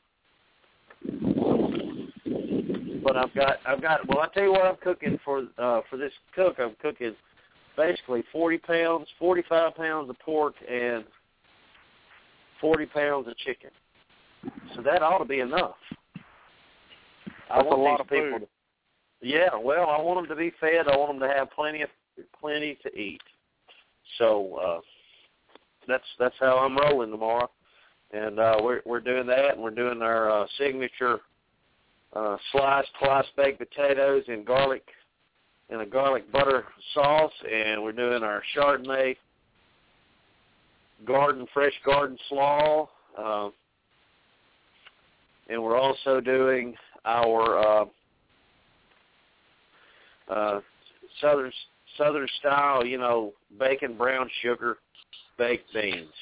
But I've got I've got. Well, I tell you what, I'm cooking for uh, for this cook. I'm cooking basically forty pounds, forty-five pounds of pork, and forty pounds of chicken. So that ought to be enough. I That's want a lot these of people food. To, yeah, well, I want them to be fed. I want them to have plenty of plenty to eat. So uh, that's that's how I'm rolling tomorrow, and uh, we're we're doing that, and we're doing our uh, signature uh, sliced twice baked potatoes in garlic. in a garlic butter sauce, and we're doing our Chardonnay garden, fresh garden slaw, uh, and we're also doing our uh, uh, southern southern style, you know, bacon brown sugar baked beans,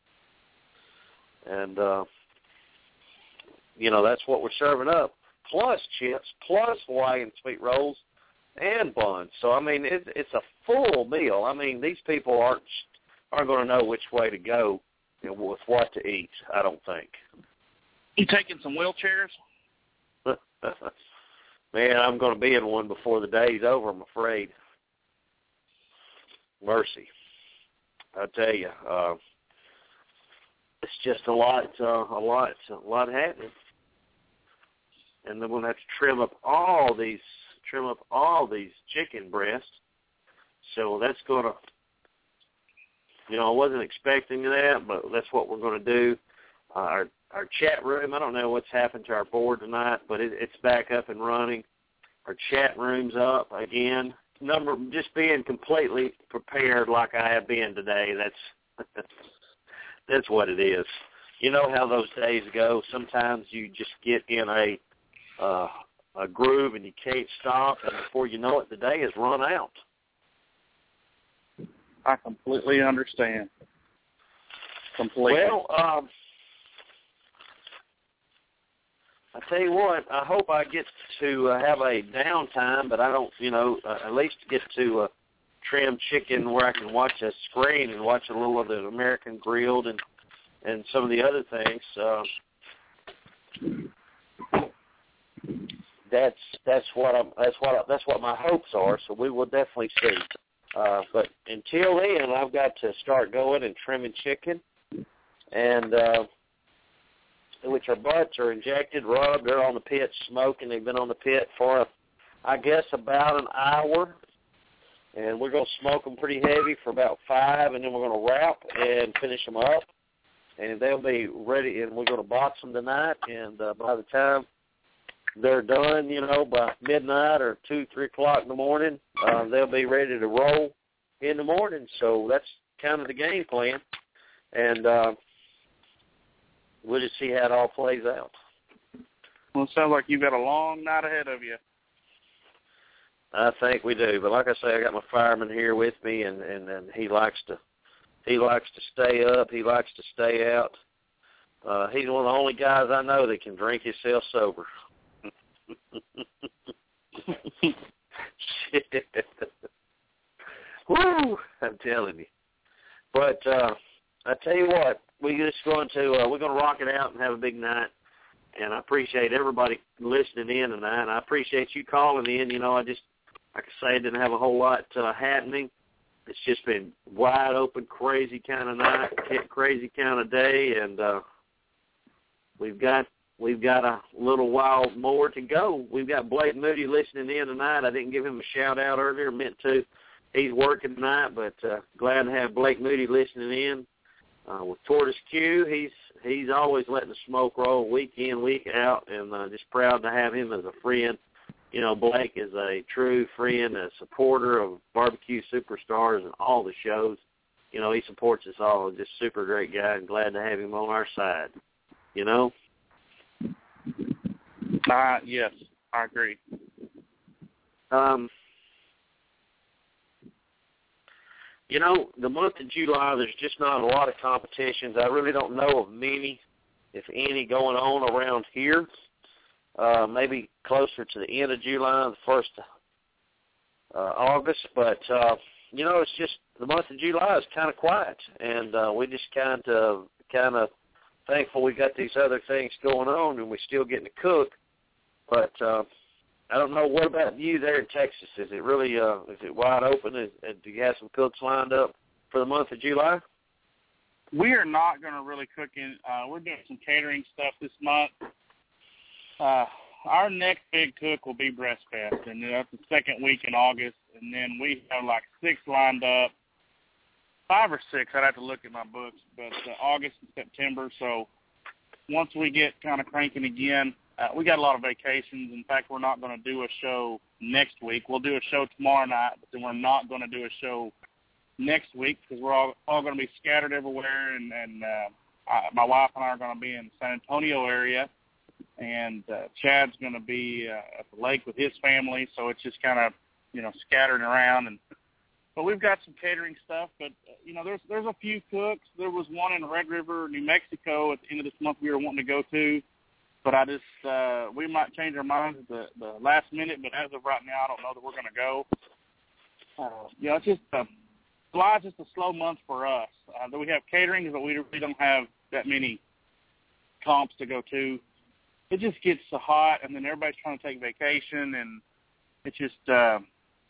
and uh, you know, that's what we're serving up. Plus chips, plus Hawaiian sweet rolls, and buns. So, I mean, it, it's a full meal. I mean, these people aren't aren't going to know which way to go, you know, with what to eat, I don't think. You taking some wheelchairs? Man, I'm going to be in one before the day's over, I'm afraid. Mercy. I tell you, uh, it's just a lot, uh, a lot, a lot happening. And then we'll have to trim up all these trim up all these chicken breasts. So that's going to, you know, I wasn't expecting that, but that's what we're going to do. Uh, our our chat room, I don't know what's happened to our board tonight, but it, it's back up and running. Our chat room's up again. Number just being completely prepared like I have been today. That's that's what it is. You know how those days go. Sometimes you just get in a uh, a groove and you can't stop, and before you know it, the day has run out. I completely understand. Completely. Well, um, I tell you what, I hope I get to uh, have a downtime, but I don't, you know, uh, at least get to uh, trim chicken where I can watch a screen and watch a little of the American grilled and and some of the other things. Uh, that's that's what I'm that's what I, that's what my hopes are. So we will definitely see. Uh, but until then, I've got to start going and trimming chicken, and uh, which our butts are injected, rubbed. They're on the pit smoking. They've been on the pit for, I guess, about an hour, and we're going to smoke them pretty heavy for about five, and then we're going to wrap and finish them up, and they'll be ready, and we're going to box them tonight, and uh, by the time they're done, you know, by midnight or two, three o'clock in the morning, uh, they'll be ready to roll in the morning. So that's kind of the game plan, and uh, we'll just see how it all plays out. Well, it sounds like you've got a long night ahead of you. I think we do, but like I say, I got my fireman here with me, and, and, and he likes to he likes to stay up. He likes to stay out. Uh, he's one of the only guys I know that can drink himself sober. Shit. Woo! I'm telling you. But uh, I tell you what, we're just going to uh, we're going to rock it out and have a big night. And I appreciate everybody listening in tonight. And I appreciate you calling in. You know, I just, like I say, I didn't have a whole lot uh, happening. It's just been wide open, crazy kind of night, crazy kind of day, and uh, we've got. We've got a little while more to go. We've got Blake Moody listening in tonight. I didn't give him a shout-out earlier, meant to. He's working tonight, but uh, glad to have Blake Moody listening in. Uh, with Tortoise Q, he's he's always letting the smoke roll week in, week out, and uh, just proud to have him as a friend. You know, Blake is a true friend, a supporter of Barbecue Superstars and all the shows. You know, he supports us all. Just super great guy, and glad to have him on our side, you know. Uh, yes, I agree. Um, you know, the month of July, there's just not a lot of competitions. I really don't know of many, if any, going on around here. Uh, maybe closer to the end of July, the first uh, August. But, uh, you know, it's just the month of July is kind of quiet, and uh, we just kind of kind of thankful we got these other things going on, and we're still getting to cook. But uh, I don't know. What about you there in Texas? Is it really uh, is it wide open? Is, uh, do you have some cooks lined up for the month of July? We are not going to really cook in. Uh, we're doing some catering stuff this month. Uh, our next big cook will be Breast Fest, and that's the second week in August. And then we have like six lined up. Five or six, I'd have to look at my books, but uh, August and September. So once we get kind of cranking again, uh, we got a lot of vacations. In fact, we're not going to do a show next week. We'll do a show tomorrow night, but then we're not going to do a show next week because we're all, all going to be scattered everywhere. And, and uh, I, my wife and I are going to be in the San Antonio area, and uh, Chad's going to be uh, at the lake with his family. So it's just kind of, you know, scattering around. And But we've got some catering stuff, but, uh, you know, there's there's a few cooks. There was one in Red River, New Mexico at the end of this month we were wanting to go to, but I just, uh, we might change our minds at the, the last minute, but as of right now, I don't know that we're going to go. Uh, you know, it's just, uh, July's just a slow month for us. Uh, we have catering, but we really don't have that many comps to go to. It just gets so hot, and then everybody's trying to take vacation, and it's just, uh,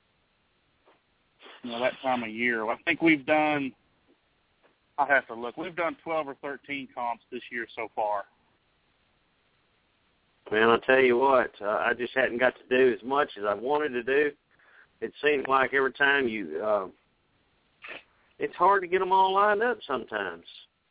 you know, that time of year. I think we've done, I have to look, we've done twelve or thirteen comps this year so far. Man, I'll tell you what, uh, I just hadn't got to do as much as I wanted to do. It seems like every time you, uh, it's hard to get them all lined up sometimes.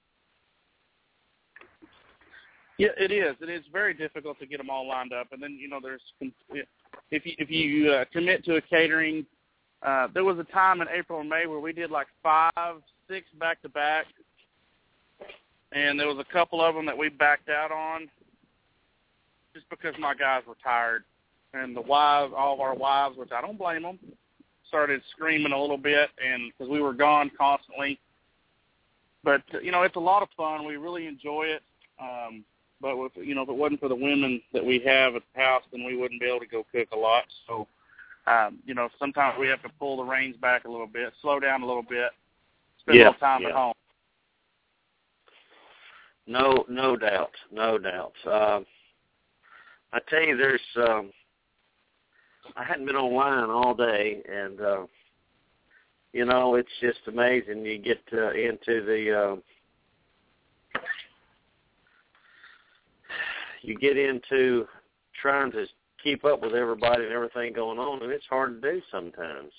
Yeah, it is. It is very difficult to get them all lined up. And then, you know, there's, if you, if you uh, commit to a catering, uh, there was a time in April and May where we did like five, six back-to-back, and there was a couple of them that we backed out on just because my guys were tired. And the wives, all of our wives, which I don't blame them, started screaming a little bit, and because we were gone constantly. But, you know, it's a lot of fun. We really enjoy it. Um, but, with, you know, if it wasn't for the women that we have at the house, then we wouldn't be able to go cook a lot. So um, you know, sometimes we have to pull the reins back a little bit, slow down a little bit, spend Yeah, a little time yeah. at home. No, no doubt, no doubt. Uh, I tell you, there's. Um, I hadn't been online all day, and uh, you know, it's just amazing. You get uh, into the. Uh, you get into trying to keep up with everybody and everything going on, and it's hard to do sometimes.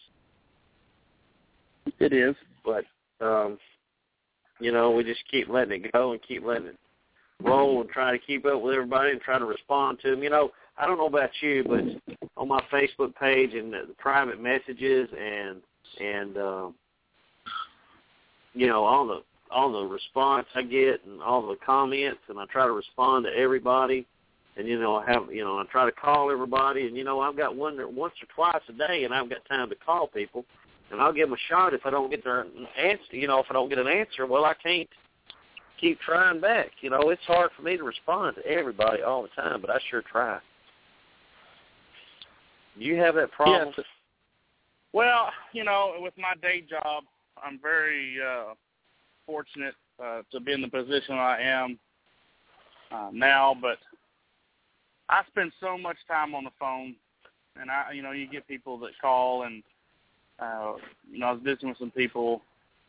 It is. But, um, you know, we just keep letting it go and keep letting it roll and try to keep up with everybody and try to respond to them. You know, I don't know about you, but on my Facebook page and the private messages and, and uh, you know, all the all the response I get and all the comments, and I try to respond to everybody. And, you know, I have, you know, I try to call everybody. And, you know, I've got one that once or twice a day, and I've got time to call people. And I'll give them a shot if I don't get their answer. You know, if I don't get an answer, well, I can't keep trying back. You know, it's hard for me to respond to everybody all the time, but I sure try. Do you have that problem? Yes. Well, you know, with my day job, I'm very uh, fortunate uh, to be in the position I am uh, now, but I spend so much time on the phone, and I, you know, you get people that call, and uh, you know, I was visiting with some people,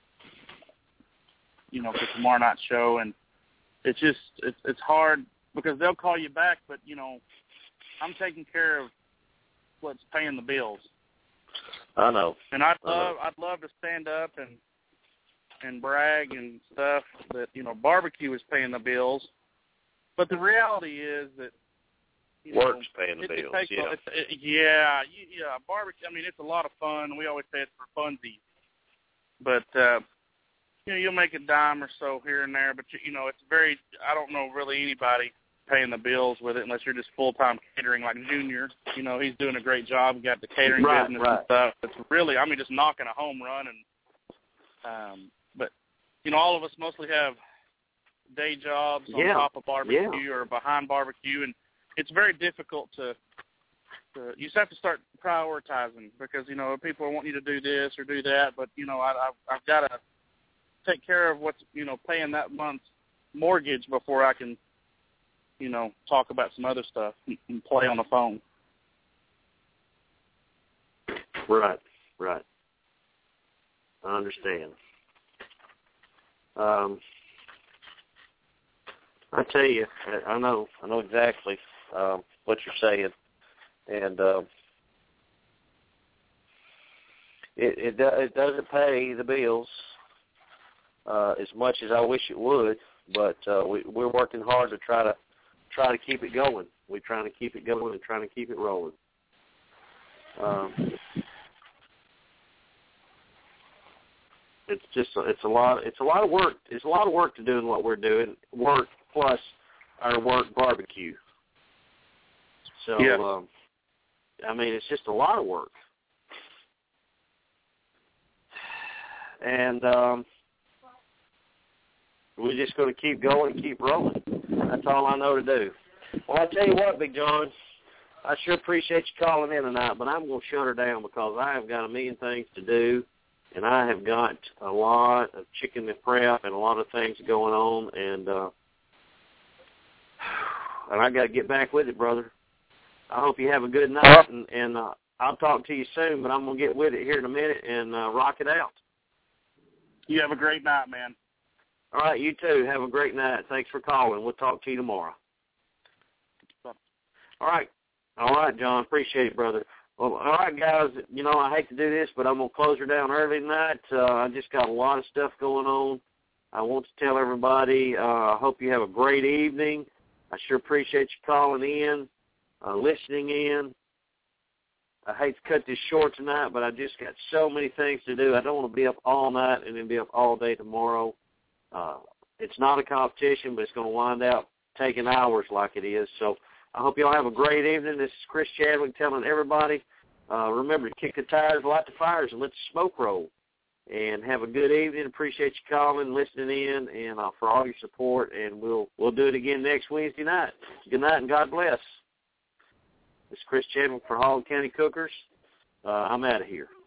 you know, for tomorrow night's show, and it's just it's it's hard because they'll call you back, but you know, I'm taking care of what's paying the bills. I know. And I'd I know. love I'd love to stand up and and brag and stuff that, you know, barbecue is paying the bills, but the reality is that, you know, work's paying the it, bills. it takes yeah. a, it's, it, yeah, yeah, barbecue. I mean, it's a lot of fun. We always say it's for funsies, but uh, you know, you'll make a dime or so here and there. But you, you know, it's very. I don't know really anybody paying the bills with it unless you're just full time catering like Junior. You know, he's doing a great job. He got the catering Right, business right. and stuff. It's really, I mean, just knocking a home run. And um, but you know, all of us mostly have day jobs on Yeah, top of barbecue yeah. or behind barbecue, and it's very difficult to, to. You just have to start prioritizing because you know people want you to do this or do that, but you know I, I've, I've got to take care of what's you know paying that month's mortgage before I can, you know, talk about some other stuff and, and play on the phone. Right, right. I understand. Um, I tell you, I know, I know exactly um, what you're saying, and uh, it, it do, it doesn't pay the bills uh, as much as I wish it would, but uh, we, we're working hard to try to try to keep it going. We're trying to keep it going and trying to keep it rolling. Um, it's just it's a lot it's a lot of work. It's a lot of work to do in what we're doing. Work plus our work barbecue. So Yeah. um, I mean, it's just a lot of work. And um, we're just going to keep going and keep rolling. That's all I know to do. Well, I tell you what, Big John, I sure appreciate you calling in tonight, but I'm going to shut her down because I have got a million things to do, and I have got a lot of chicken to prep and a lot of things going on, and uh, and I got to get back with it, brother. I hope you have a good night, and, and uh, I'll talk to you soon, but I'm going to get with it here in a minute and uh, rock it out. You have a great night, man. All right, you too. Have a great night. Thanks for calling. We'll talk to you tomorrow. All right. All right, John. Appreciate it, brother. Well, all right, guys. You know, I hate to do this, but I'm going to close her down early tonight. Uh, I just got a lot of stuff going on. I want to tell everybody, uh, I hope you have a great evening. I sure appreciate you calling in, uh, listening in. I hate to cut this short tonight, but I just got so many things to do. I don't want to be up all night and then be up all day tomorrow. Uh, it's not a competition, but it's going to wind up taking hours like it is. So I hope you all have a great evening. This is Chris Chadwick telling everybody, uh, remember to kick the tires, light the fires, and let the smoke roll. And have a good evening. Appreciate you calling, listening in, and uh, for all your support. And we'll we'll do it again next Wednesday night. Good night, and God bless. This is Chris Chadwick for Hall County Cookers. Uh, I'm out of here.